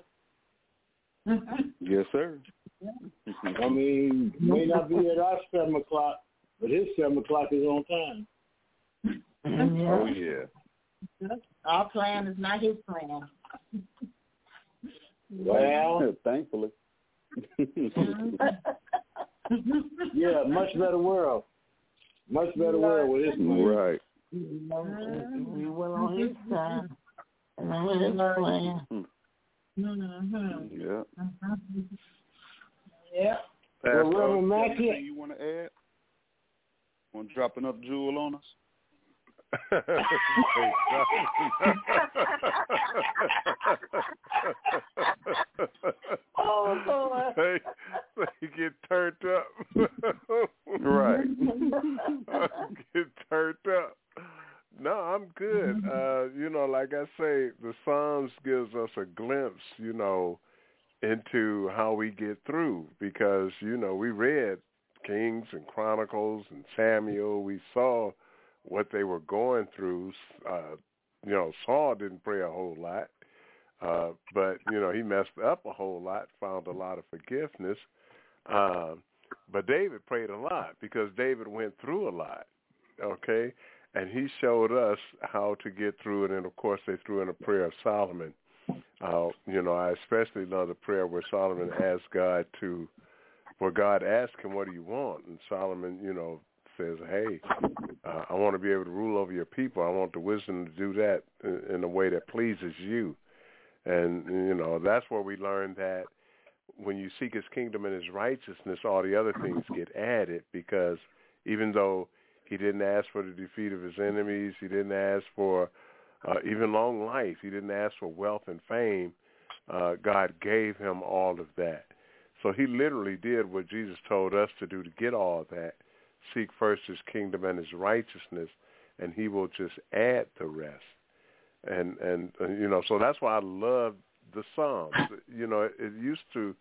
Yes, sir. I mean, may not be at our seven o'clock, but his seven o'clock is on time. Mm-hmm. Oh, yeah. Our plan is not his plan. Well, thankfully. Yeah, much better world. Much better world with his plan. Right. We will on his time. And on his plan. Mm-hmm. Yeah. Yeah. Pastor, Well, Reverend Mackey, anything you want to add? Want to drop another jewel on us? Oh, Lord. They, they get turned up. Right. Get turned up. No, I'm good. Uh, you know, like I say, the Psalms gives us a glimpse, you know, into how we get through because, you know, we read Kings and Chronicles and Samuel. We saw what they were going through. Uh, you know, Saul didn't pray a whole lot, uh, but, you know, he messed up a whole lot, found a lot of forgiveness. Uh, but David prayed a lot because David went through a lot, okay? And he showed us how to get through it. And, of course, they threw in a prayer of Solomon. Uh, you know, I especially love the prayer where Solomon asked God to, where God asked him, what do you want? And Solomon, you know, says, hey, uh, I want to be able to rule over your people. I want the wisdom to do that in, in a way that pleases you. And, you know, that's where we learn that when you seek his kingdom and his righteousness, all the other things get added because even though he didn't ask for the defeat of his enemies, he didn't ask for uh, even long life, he didn't ask for wealth and fame, uh, God gave him all of that. So he literally did what Jesus told us to do to get all of that. Seek first his kingdom and his righteousness, and he will just add the rest. And, and, and you know, so that's why I love the Psalms. You know, it, it used to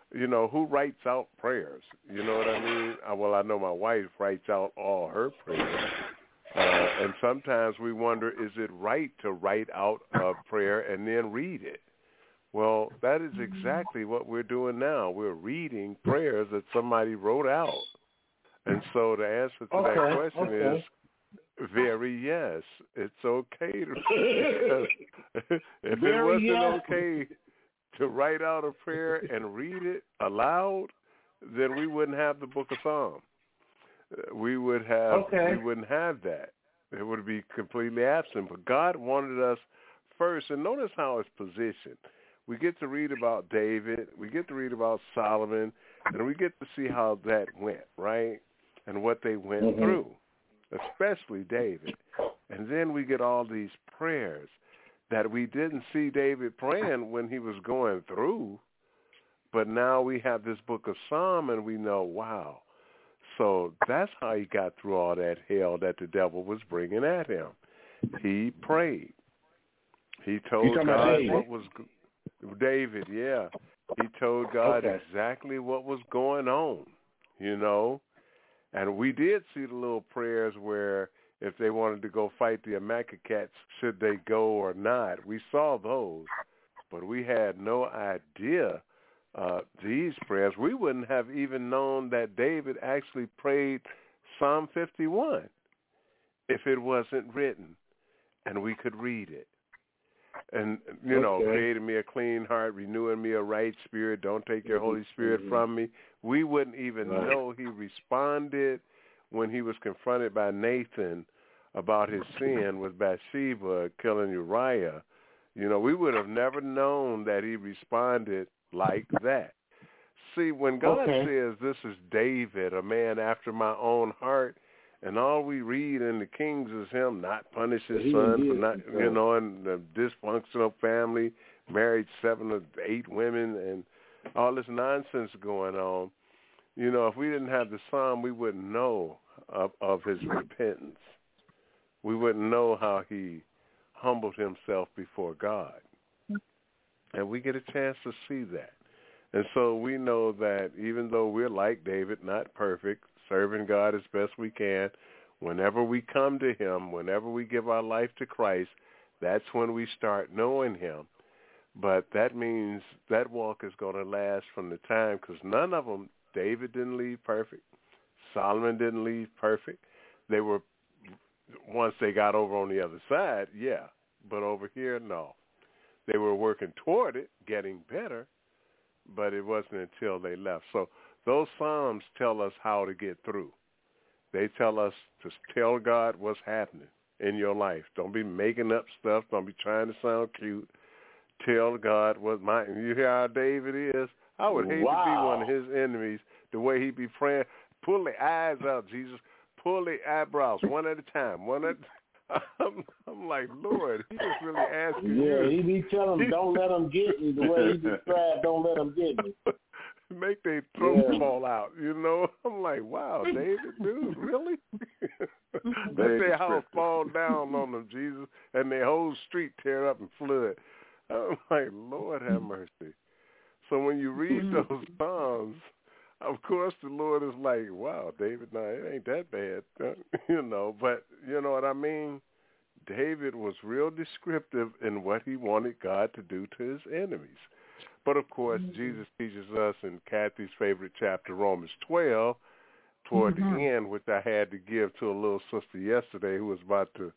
you know, who writes out prayers? You know what I mean? Uh, Well, I know my wife writes out all her prayers. Uh, and sometimes we wonder, is it right to write out a prayer and then read it? Well, that is exactly what we're doing now. We're reading prayers that somebody wrote out. And so the answer to Okay, that question okay. is very yes. It's okay to read. If it Very wasn't yes. okay to write out a prayer and read it aloud, then we wouldn't have the Book of Psalms. Uh, We would have Okay. we wouldn't have that. It would be completely absent. But God wanted us first, and notice how it's positioned. We get to read about David, we get to read about Solomon, and we get to see how that went, right? And what they went Mhm. through, especially David. And then we get all these prayers that we didn't see David praying when he was going through, but now we have this book of Psalm and we know, wow. So that's how he got through all that hell that the devil was bringing at him. He prayed. He told talking about God David? what was David, yeah. He told God Okay. exactly what was going on, you know. And we did see the little prayers where if they wanted to go fight the Amalekites, should they go or not. We saw those, but we had no idea uh, these prayers. We wouldn't have even known that David actually prayed Psalm fifty-one if it wasn't written and we could read it. And, you know, Okay. creating me a clean heart, renewing me a right spirit, don't take your Holy Spirit from me. We wouldn't even Right. know he responded when he was confronted by Nathan about his sin with Bathsheba killing Uriah. You know, we would have never known that he responded like that. See, when God Okay. says this is David, a man after my own heart, and all we read in the Kings is him not punish his He son did for not, himself. you know, and a dysfunctional family, married seven or eight women, and all this nonsense going on. You know, if we didn't have the Psalm, we wouldn't know of, of his repentance. We wouldn't know how he humbled himself before God. And we get a chance to see that. And so we know that even though we're like David, not perfect, serving God as best we can, whenever we come to him, whenever we give our life to Christ, that's when we start knowing him. But that means that walk is going to last from the time, because none of them, David didn't leave perfect. Solomon didn't leave perfect. They were, once they got over on the other side, yeah. But over here, no. They were working toward it, getting better, but it wasn't until they left. So those Psalms tell us how to get through. They tell us to tell God what's happening in your life. Don't be making up stuff. Don't be trying to sound cute. Tell God what my, you hear how David is? I would hate Wow. to be one of his enemies, the way he be praying. Pull the eyes out, Jesus. Pull the eyebrows one at a time. One at I'm, I'm like, Lord, he just really asking Yeah, you. he be telling them, don't let them get me. The way he described, don't let them get me. Make their throat Yeah. fall out, you know? I'm like, wow, David, dude, really? Let their house fall down on them, Jesus, and their whole street tear up and flood. I'm like, Lord have mercy. So when you read those Psalms, of course the Lord is like, wow, David, no, it ain't that bad, you know. But you know what I mean? David was real descriptive in what he wanted God to do to his enemies. But, of course, mm-hmm. Jesus teaches us in Kathy's favorite chapter, Romans twelve, toward mm-hmm. the end, which I had to give to a little sister yesterday who was about to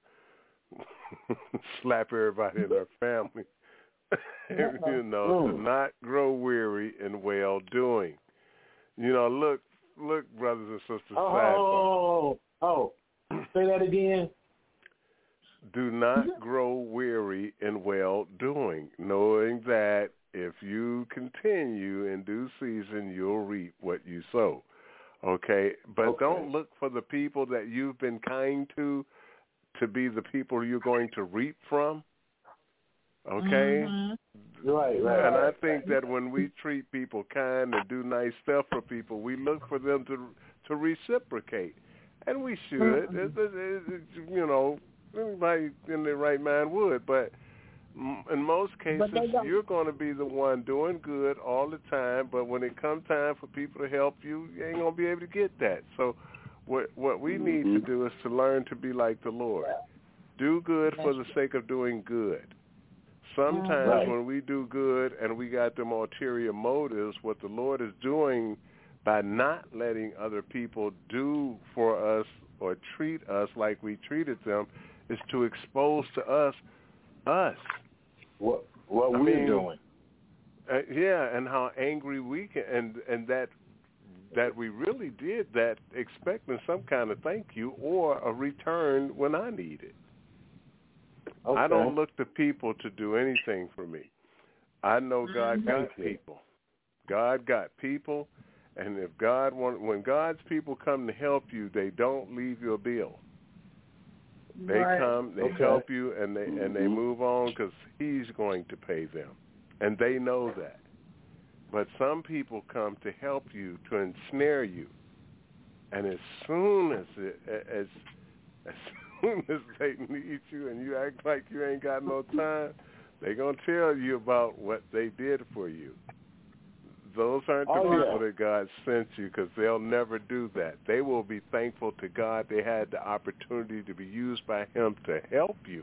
slap everybody in her family. You know, to not grow weary in well-doing. You know, look, look, brothers and sisters. Oh, oh, oh, say that again. Do not grow weary in well-doing, knowing that if you continue in due season, you'll reap what you sow. Okay? But okay. don't look for the people that you've been kind to to be the people you're going to reap from. Okay? Mm-hmm. Right, right. And I think that when we treat people kind and do nice stuff for people, we look for them to to reciprocate. And we should. Mm-hmm. It's, it's, it's, you know, anybody in their right mind would. But In most cases, you're going to be the one doing good all the time, but when it comes time for people to help you, you ain't going to be able to get that. So what what we need mm-hmm. to do is to learn to be like the Lord. Do good for the sake of doing good. Sometimes right. when we do good and we got them ulterior motives, what the Lord is doing by not letting other people do for us or treat us like we treated them is to expose to us us. What what I we're mean, doing. Uh, yeah, and how angry we can, and, and that that we really did that expecting some kind of thank you or a return when I need it. Okay. I don't look to people to do anything for me. I know God got people. God got people, and if God want, when God's people come to help you, they don't leave you a bill. They right. come, they okay. help you, and they mm-hmm. and they move on because He's going to pay them, and they know that. But some people come to help you, to ensnare you, and as soon as it, as as soon as they need you and you act like you ain't got no time, they're gonna tell you about what they did for you. Those aren't the oh, people yeah. that God sent you, because they'll never do that. They will be thankful to God they had the opportunity to be used by Him to help you.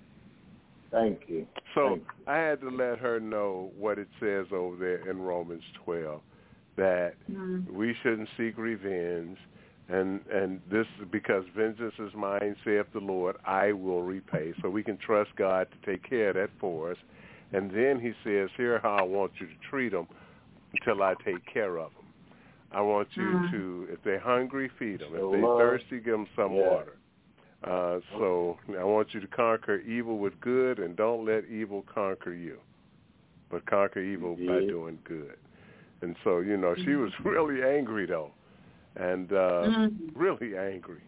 Thank you. So Thank you. I had to let her know what it says over there in Romans twelve, that mm-hmm. we shouldn't seek revenge, and and this is because vengeance is mine, saith the Lord, I will repay. So we can trust God to take care of that for us. And then He says, here how I want you to treat them until I take care of them. I want you mm. to, if they're hungry, feed them. If they're thirsty, give them some yeah. water. Uh, so I want you to conquer evil with good, and don't let evil conquer you, but conquer evil yeah. by doing good. And so, you know, she was really angry, though, and uh, mm. really angry.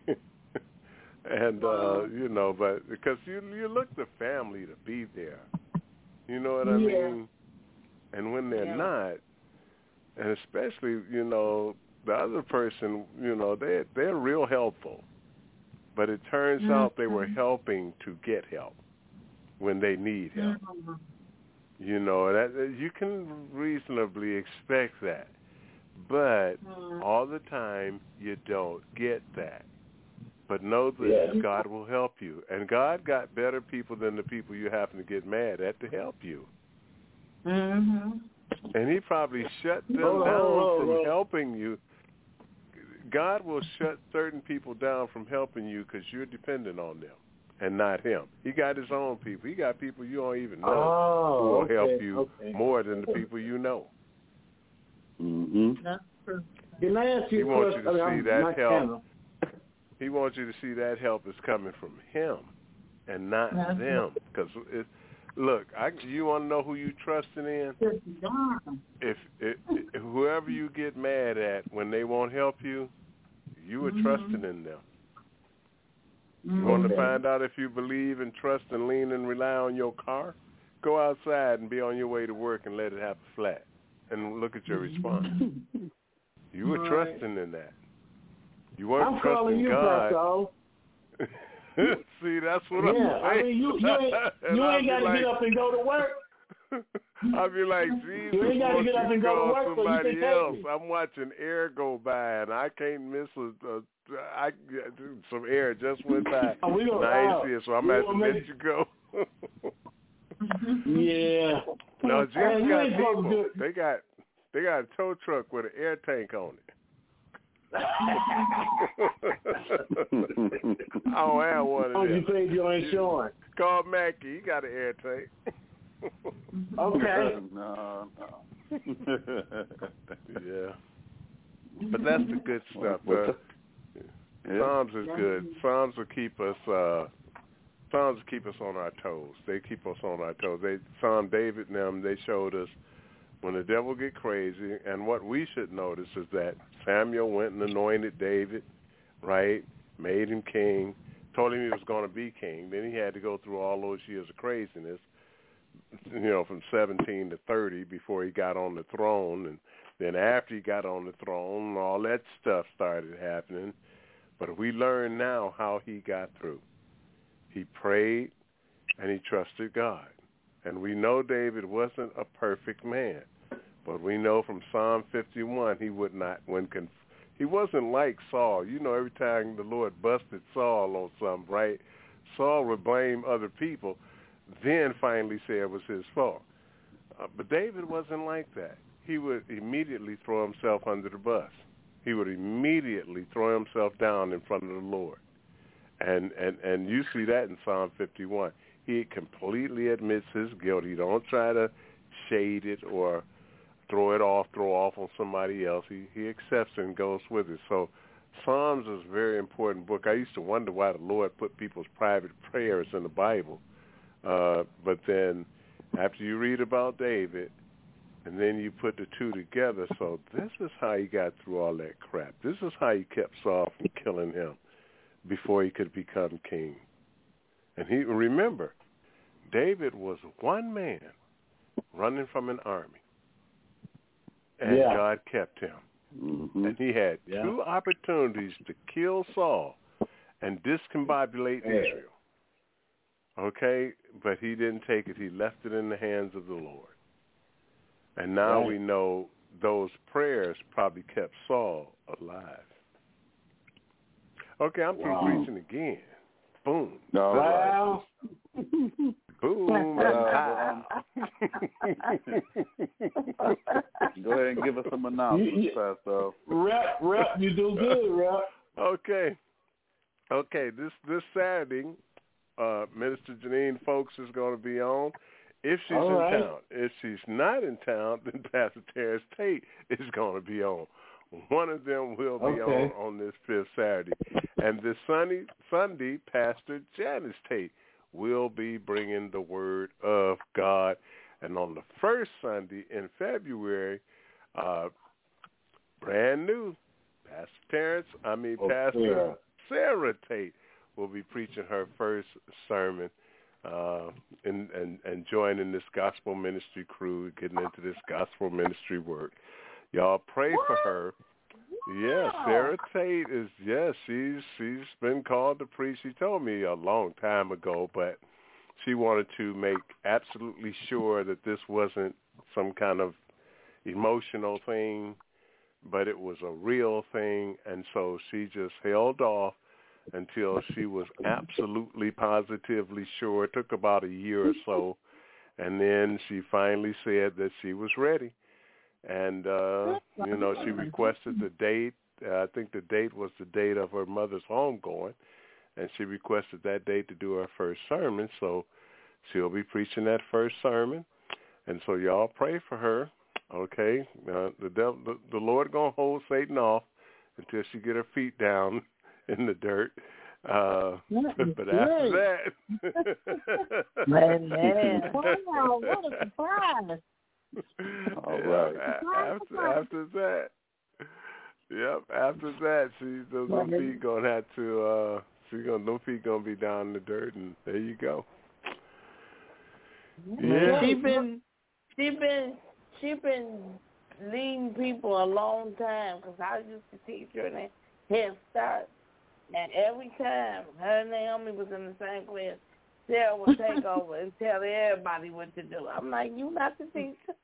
and, uh, you know, but because you, you look the family to be there. You know what I yeah. mean? And when they're yeah. not, and especially, you know, the other person, you know, they they're real helpful. But it turns mm-hmm. out they were helping to get help when they need help. Mm-hmm. You know, that you can reasonably expect that. But mm-hmm. all the time you don't get that. But know that yeah. God will help you. And God got better people than the people you happen to get mad at to help you. Mm-hmm. And He probably shut them oh, down oh, from oh. helping you. God will shut certain people down from helping you because you're dependent on them and not Him. He got His own people. He got people you don't even know oh, who will okay, help you okay. more than the people you know. Mm-hmm. That's true. Can I ask you he wants question? you to I mean, see that help. He wants you to see that help is coming from Him and not That's them. Because it, look, I, you want to know who you trusting in? If, if, if whoever you get mad at when they won't help you, you were mm-hmm. trusting in them. Mm-hmm. You want to find out if you believe and trust and lean and rely on your car? Go outside and be on your way to work and let it have a flat, and look at your response. You were right. trusting in that. You weren't I'm trusting you, God. See, that's what yeah, I'm saying. I mean, you, you ain't, you ain't got to like, get up and go to work. I'll be like, Jesus, you ain't got to get up and go to work somebody so else. I'm watching air go by, and I can't miss a, a I, some air just went by, oh, we and I ain't see it, so I'm going to have to let you go. yeah. No, Jesus hey, got people. They got, they got a tow truck with an air tank on it. I don't have one of them. Oh, you paid your insurance. Call Mackie. He got an air tank. Okay. No, no. Yeah. But that's the good stuff. Uh, yeah. Psalms is good. Psalms will keep us uh, Psalms will keep us on our toes. They keep us on our toes. They Psalm David and them, they showed us when the devil get crazy, and what we should notice is that Samuel went and anointed David, right, made him king, told him he was going to be king. Then he had to go through all those years of craziness, you know, from seventeen to thirty before he got on the throne. And then after he got on the throne, all that stuff started happening. But we learn now how he got through. He prayed. and he trusted God. And we know David wasn't a perfect man, but we know from Psalm fifty-one he would not, when conf- he wasn't like Saul. You know, every time the Lord busted Saul on something, right, Saul would blame other people, then finally say it was his fault. Uh, but David wasn't like that. He would immediately throw himself under the bus. He would immediately throw himself down in front of the Lord. And, and, and you see that in Psalm fifty-one. He completely admits his guilt. He don't try to shade it or throw it off, throw off on somebody else. He, he accepts it and goes with it. So Psalms is a very important book. I used to wonder why the Lord put people's private prayers in the Bible. Uh, but then after you read about David, and then you put the two together, so this is how he got through all that crap. This is how he kept Saul from killing him before he could become king. And he remember, David was one man running from an army, and Yeah. God kept him. Mm-hmm. And he had Yeah. two opportunities to kill Saul and discombobulate Yeah. Israel. Okay? But he didn't take it. He left it in the hands of the Lord. And now Right. we know those prayers probably kept Saul alive. Okay, I'm through Wow. preaching again. Boom. No, Wow. Boom. Uh, Go ahead and give us some announcements, You- you- Pastor. Rep, rep, you do good, rep. Okay. Okay, this this Saturday, uh, Minister Janine Folks is going to be on. If she's All in right. town. If she's not in town, then Pastor Terrence Tate is going to be on. One of them will be Okay. on on this fifth Saturday. And this Sunday, Sunday, Pastor Janice Tate will be bringing the Word of God. And on the first Sunday in February, uh, brand new, Pastor Terrence, I mean Oh, Pastor Sarah. Sarah Tate will be preaching her first sermon uh, and, and, and joining this gospel ministry crew, getting into this gospel ministry work. Y'all pray for her. Yeah, Sarah Tate is, yes, she's she's been called to preach. She told me a long time ago, but she wanted to make absolutely sure that this wasn't some kind of emotional thing, but it was a real thing, and so she just held off until she was absolutely positively sure. It took about a year or so, and then she finally said that she was ready. And, uh, you know, she requested the date. Uh, I think the date was the date of her mother's homegoing, and she requested that date to do her first sermon. So she'll be preaching that first sermon. And so y'all pray for her, okay? Uh, the, devil, the the Lord going to hold Satan off until she get her feet down in the dirt. Uh, but after that, Man, man. Wow, what a surprise. All yeah, right. a- After after that, yep. After that, she's those them feet gonna have to. Uh, she's gonna them feet gonna be down in the dirt, and there you go. Yeah. She been, she been, she been leading people a long time because I used to teach her in Head Start, and every time her and Naomi was in the same class, Sarah would take over and tell everybody what to do. I'm like, you not the teacher.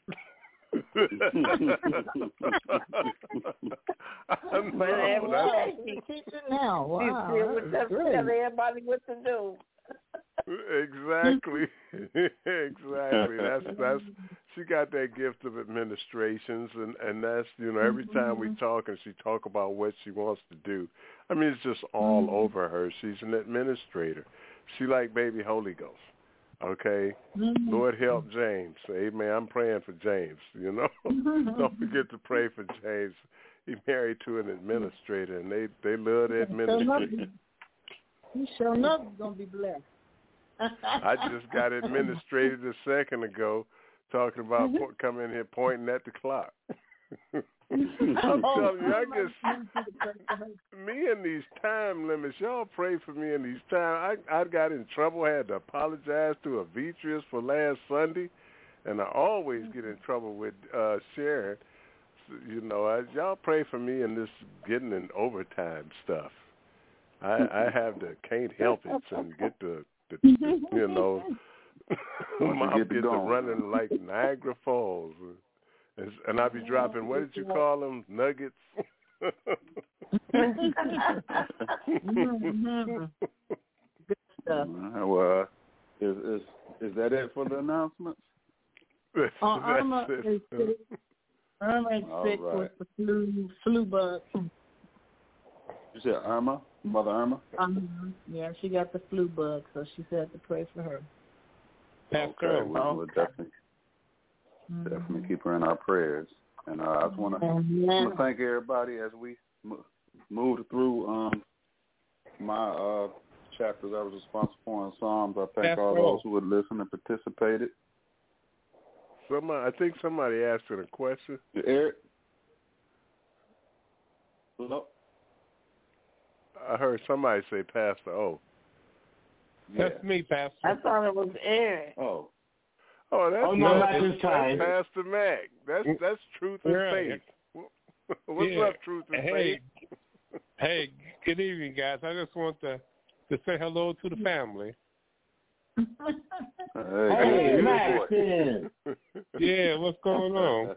But every day she teacher now. Wow, she still would that's just great. tell everybody what to do. Exactly, exactly. That's that's. She got that gift of administrations, and and that's you know every time we talk and she talk about what she wants to do. I mean, it's just all mm-hmm. over her. She's an administrator. She like baby Holy Ghost. Okay, mm-hmm. Lord help James. Amen. I'm praying for James. You know, mm-hmm. Don't forget to pray for James. He's married to an administrator, and they they love the administrator. You sure enough gonna be blessed. I just got administrated a second ago, talking about po- coming in here pointing at the clock. I'm telling you, I guess me and these time limits, y'all pray for me in these time. I I got in trouble, I had to apologize to Avitrius for last Sunday, and I always get in trouble with uh, Sharon. So, you know, I, y'all pray for me in this getting in overtime stuff. I, I have to can't help it and get to The, the, you know, mouth get gets to going. running like Niagara Falls. And, and I be dropping, what did you call them? Nuggets? mm-hmm. Good stuff. Well, is, is, is that it for the announcements? Uh, Irma is sick. Irma is All sick right. with the flu, flu bug. You said Irma? Mother Irma? Um, yeah, she got the flu bug, so she said to pray for her. Okay, we will definitely, Mm-hmm. definitely keep her in our prayers. And uh, I just want to thank everybody as we m- moved through um, my uh, chapters I was responsible for in Psalms. I thank That's all cool. those who had listened and participated. Somebody, I think somebody asked her a question. Eric? Hello? I heard somebody say Pastor O. Yeah. That's me, Pastor. I thought it was Eric. Oh. Oh, that's, Oh, no, that's, not this time. that's Pastor Mac. That's that's truth and Right. faith. What's Yeah. up, truth and Hey, faith? hey, good evening, guys. I just want to to say hello to the family. Hey, Hey, good Maxton. Yeah, what's going on?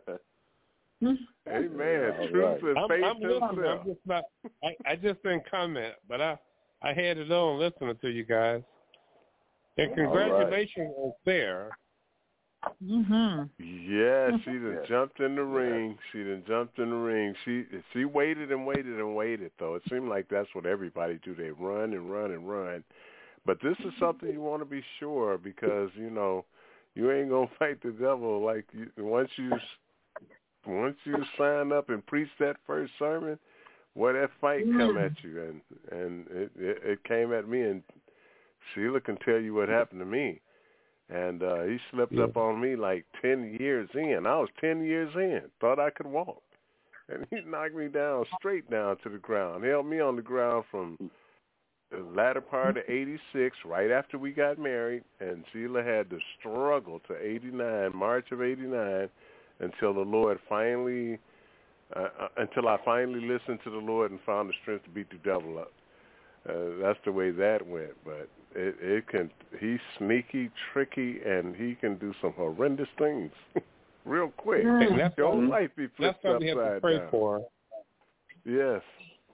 Amen. All Truth right. and I'm, faith I'm listening. himself. I'm just not. I, I just didn't comment, but I I had it on listening to you guys. And All congratulations on Sarah. Mm-hmm. Yeah, she done Yes. jumped in the Yes. ring. She done jumped in the ring. She she waited and waited and waited, though. It seemed like that's what everybody do. They run and run and run. But this is something you want to be sure, because, you know, you ain't going to fight the devil. Like, you, once you once you sign up and preach that first sermon, well, that fight come at you. And, and it, it, it came at me, and Sheila can tell you what happened to me. And uh, he slipped Yeah. up on me like ten years in. I was ten years in, thought I could walk. And he knocked me down, straight down to the ground. Held me on the ground from the latter part of eighty-six, right after we got married. And Sheila had to struggle to eighty-nine, March of eighty-nine, until the Lord finally, uh, uh, until I finally listened to the Lord and found the strength to beat the devil up. Uh, that's the way that went. But it, it can, he's sneaky, tricky, and he can do some horrendous things real quick. And that's Your something- life be That's flipped something you have to upside pray down. for. Yes.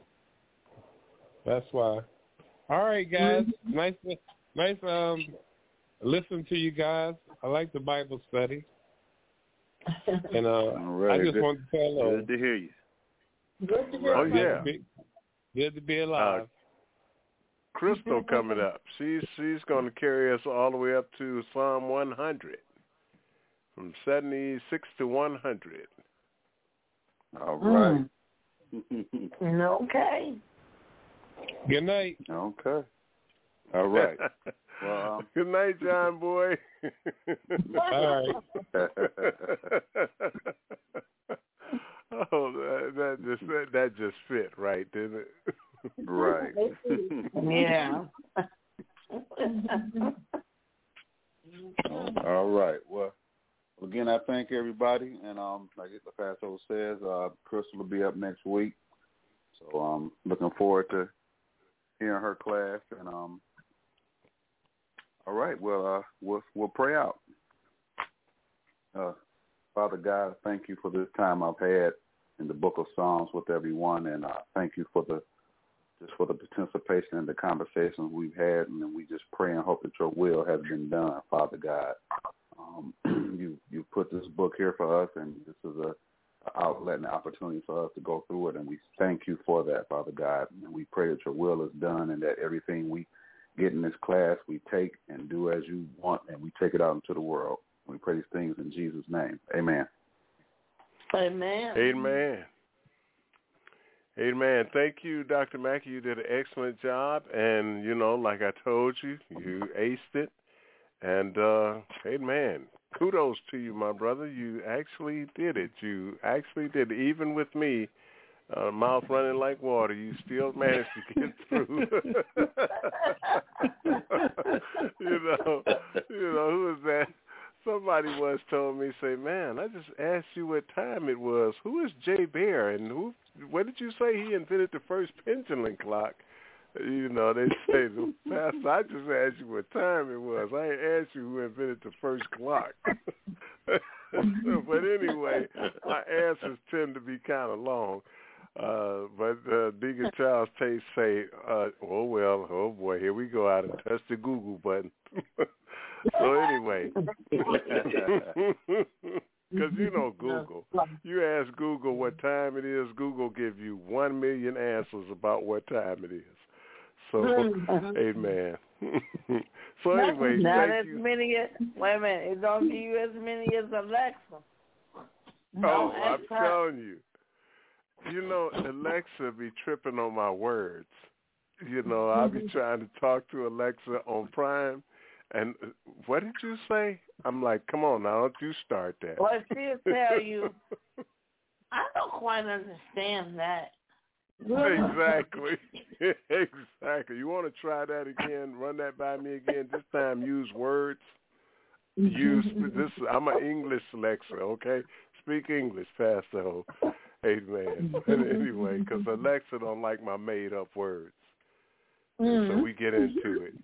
That's why. All right, guys. Nice, nice. Um, listen to you guys. I like the Bible study, and uh, All right. I just Good- want to say hello. Good to hear you. Good to hear Oh, from you. yeah. Good to be, good to be alive. Crystal coming up. She's she's going to carry us all the way up to Psalm one hundred, from seventy-six to one hundred. All right. Okay. Good night. Okay. All right. Well, um, Good night, John boy. All right. Oh, that, that just that, that just fit right, didn't it? right. Yeah. All right. Well, again, I thank everybody, and um, like the pastor says, uh, Crystal will be up next week, so um, looking forward to hearing her class. And um, all right. Well, uh, we'll we'll pray out. Uh, Father God, thank you for this time I've had in the Book of Psalms with everyone, and uh, thank you for the just for the participation and the conversations we've had, and we just pray and hope that your will has been done, Father God. Um, you you put this book here for us, and this is a, a outlet and an opportunity for us to go through it, and we thank you for that, Father God. And we pray that your will is done, and that everything we get in this class we take and do as you want, and we take it out into the world. We pray these things in Jesus' name. Amen. Amen. Amen. Amen. Thank you, Doctor Mackey. You did an excellent job. And, you know, like I told you, you aced it. And, uh, amen. Kudos to you, my brother. You actually did it. You actually did it. Even with me, uh, mouth running like water, you still managed to get through. you know, you know, who is that? Somebody once told me, say, man, I just asked you what time it was. Who is Jay Bear? And who? What did you say? He invented the first pendulum clock. You know, they say, Pastor, I just asked you what time it was. I ain't asked you who invented the first clock. But anyway, my answers tend to be kind of long. Uh, but uh, Deacon Charles Tate say, uh, oh, well, oh, boy, here we go out and touch the Google button. So anyway, because you know Google. You ask Google what time it is, Google give you one million answers about what time it is. So, amen. So anyway, not thank as you. many as, wait a minute, it don't give you as many as Alexa. Oh, I'm telling you. You know, Alexa be tripping on my words. You know, I'll be trying to talk to Alexa on Prime, and what did you say? I'm like, come on now, don't you start that. Well, she'll tell you, I don't quite understand that. Exactly. Exactly. You want to try that again? Run that by me again. This time use words. Use this. I'm an English Alexa, okay? Speak English, Pastor Ho. Amen. Anyway, because Alexa don't like my made-up words. Mm-hmm. So we get into it.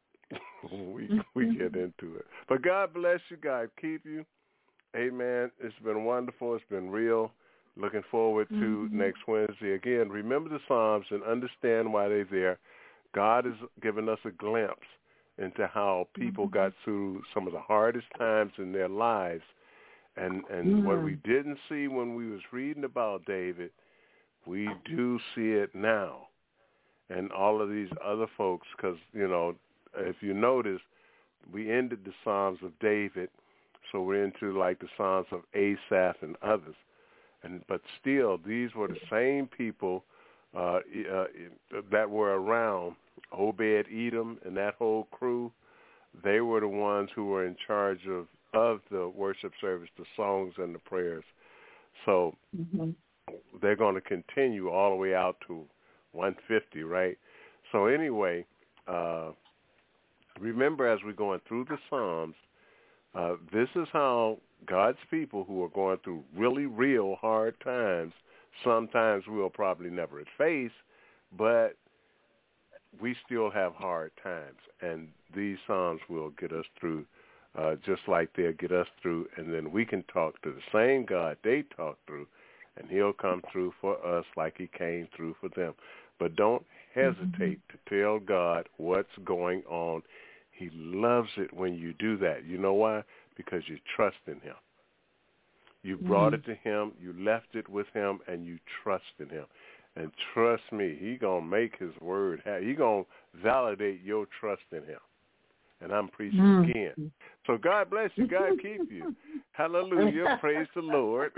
we we get into it. But God bless you, God keep you. Amen. It's been wonderful. It's been real. Looking forward to mm-hmm. next Wednesday. Again, remember the Psalms and understand why they're there. God has given us a glimpse into how people mm-hmm. got through some of the hardest times in their lives. And and mm-hmm. what we didn't see when we was reading about David, we do see it now. And all of these other folks, because, you know, if you notice, we ended the Psalms of David, so we're into like the Psalms of Asaph and others. And but still, these were the same people uh, uh, that were around Obed-Edom and that whole crew. They were the ones who were in charge of, of the worship service, the songs and the prayers. So mm-hmm. they're going to continue all the way out to one fifty, right? So anyway, uh, remember as we're going through the Psalms, uh, this is how God's people who are going through really real hard times, sometimes we'll probably never face, but we still have hard times. And these Psalms will get us through uh, just like they'll get us through, and then we can talk to the same God they talked through, and he'll come through for us like he came through for them. But don't hesitate mm-hmm. to tell God what's going on. He loves it when you do that. You know why? Because you trust in him. You brought mm-hmm. it to him, you left it with him, and you trust in him. And trust me, he going to make his word happen. He going to validate your trust in him. And I'm preaching mm-hmm. again. So God bless you. God keep you. Hallelujah. Praise the Lord.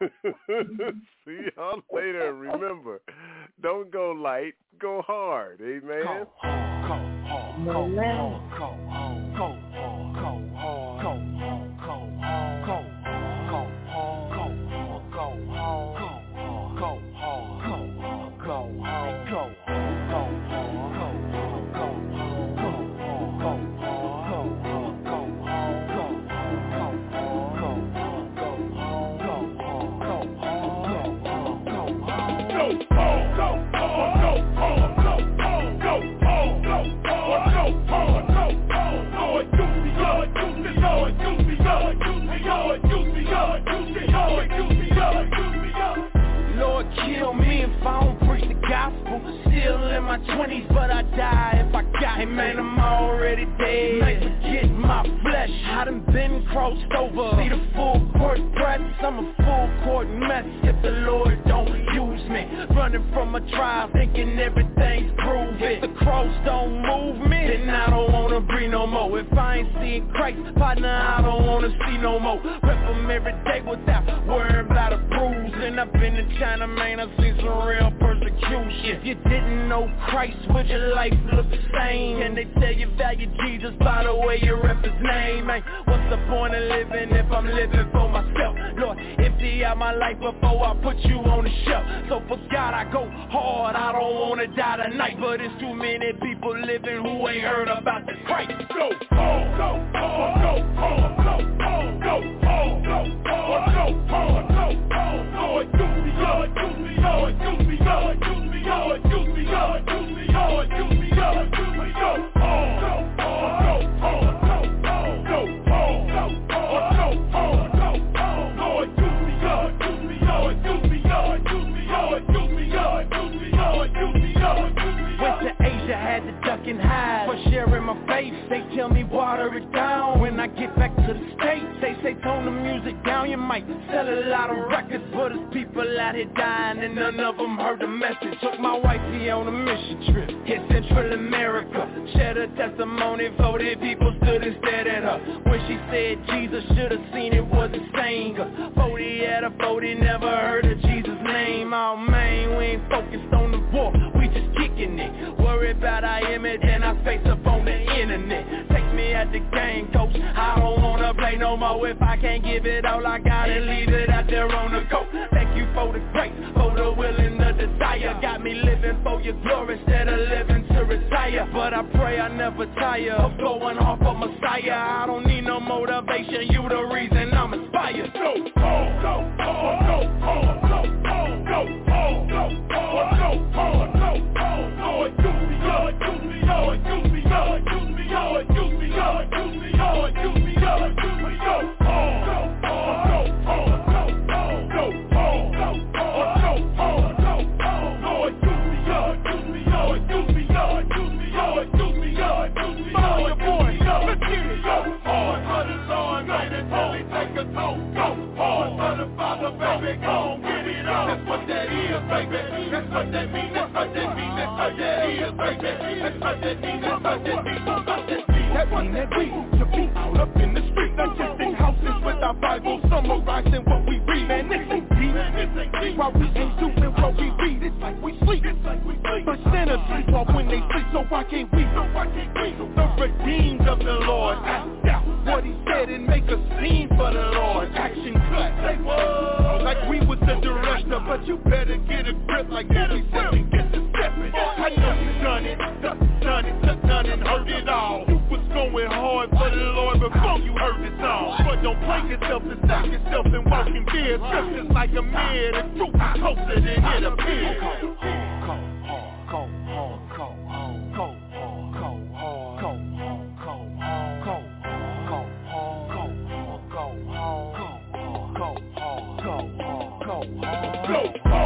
See y'all later. Remember, don't go light, go hard. Amen. Go hard, go hard, go hard, go hard, go hard, go hard, go hard, go hard, go hard, go hard, go hard, go hard, go Lord, kill me if I don't preach the gospel. Still in my twenties, but I die if I got him. Man, I'm already dead. Might forget my flesh. I done been crossed over. See the full court press. I'm a full court mess if the Lord don't use me. Running from a trial, thinking everything's proven. If the cross don't move me, then I don't wanna breathe no more. If I ain't seeing Christ, partner, I don't wanna see no more. Rep him every day without worrying about a bruise. And I've been to China, man, I've seen some real persecution. If you didn't know Christ, would your life look the same? Can they tell you value Jesus by the way you rep his name? Hey, what's the point of living if I'm living for myself? Lord, empty out my life before I put you on the shelf. So for God I go hard, I don't wanna die tonight. But it's too many people living who ain't heard about the Christ. Go hard, go hard, go hard, go hard, go hard, go hard, go hard, go hard. Lord, use me, Lord, use me, Lord, use me, Lord, use me, Lord, use me, Lord, use me, Lord. Lord, use me up, use me up. Go hard, go hard, go hard, go hard, go hard, go hard, go hard. Lord, use me up, use me up, use me up, use me up, use me up, use me up, use me up, use me up. Went to Asia, had to duck and hide for sharing my faith. They tell me water it down. When I get back to the States, they say tone the music down. You might sell a lot of records, but there's people out here dying and none of them heard the message. Took my wifey on a mission trip, hit Central America. Shared her testimony, forty people stood and stared at her. When she said Jesus should've seen it was insane. forty out of forty never heard of Jesus' name. Oh man, we ain't focused on the war, we just kicking it. Worry about our image and our face up on the internet. Take me at the game, coach, I don't wanna play no more. If I can't give it all, I gotta leave it out there on the go. Thank you for the grace, for the will and the desire. Got me living for your glory instead of living to retire. But I pray I never tire of going off of Messiah. I don't need no motivation, you the reason I'm inspired. Go, go, go, go, go, go, go, go, go, go, go, go, go. Lord, use me, Lord, use me, Lord, use me, Lord, use me, Lord, use me, Lord, use me, Lord, use me, Lord, use me, Lord. Go, go, go, go, go, go, go, go, go, go, go, go. Lord, use me, Lord, use me, Lord, use me, Lord, use me, Lord, use me, Lord, use me, Lord, use me, Lord. Let's get it. Go hard for the Lord, night until He take a toll. Go hard for the Father, baby, go on, get it on. That's what that is, baby. That's what that means. That's what that means. That's what that is, baby. That's what that means. That's what that means. That's what that means. That mean that we should be out up in the street, not just in houses with our Bibles, summarizing what we read. Man, this ain't deep. This ain't deep. While we ain't doing what we read, it's like we sleep. It's like we sleep. But sinners sleep off when they sleep, so why can't we? So why can't we? The redeemed of the Lord act out what He said and make a scene for the Lord. Action cut. Say what? Like we was the director, but you better get a grip like that. We said and get to stepping. I know you done it, done, done it, done, done it, heard it all. You was going hard for the Lord before you heard the song. But don't play yourself and stop yourself and walk in fear. Scriptures like a man, the truth is closer than it appears. Go hard, go hard, go hard, go hard, go hard, go hard, go hard, go hard, go hard, go hard, go hard, go hard, go hard, go hard, go hard, go hard.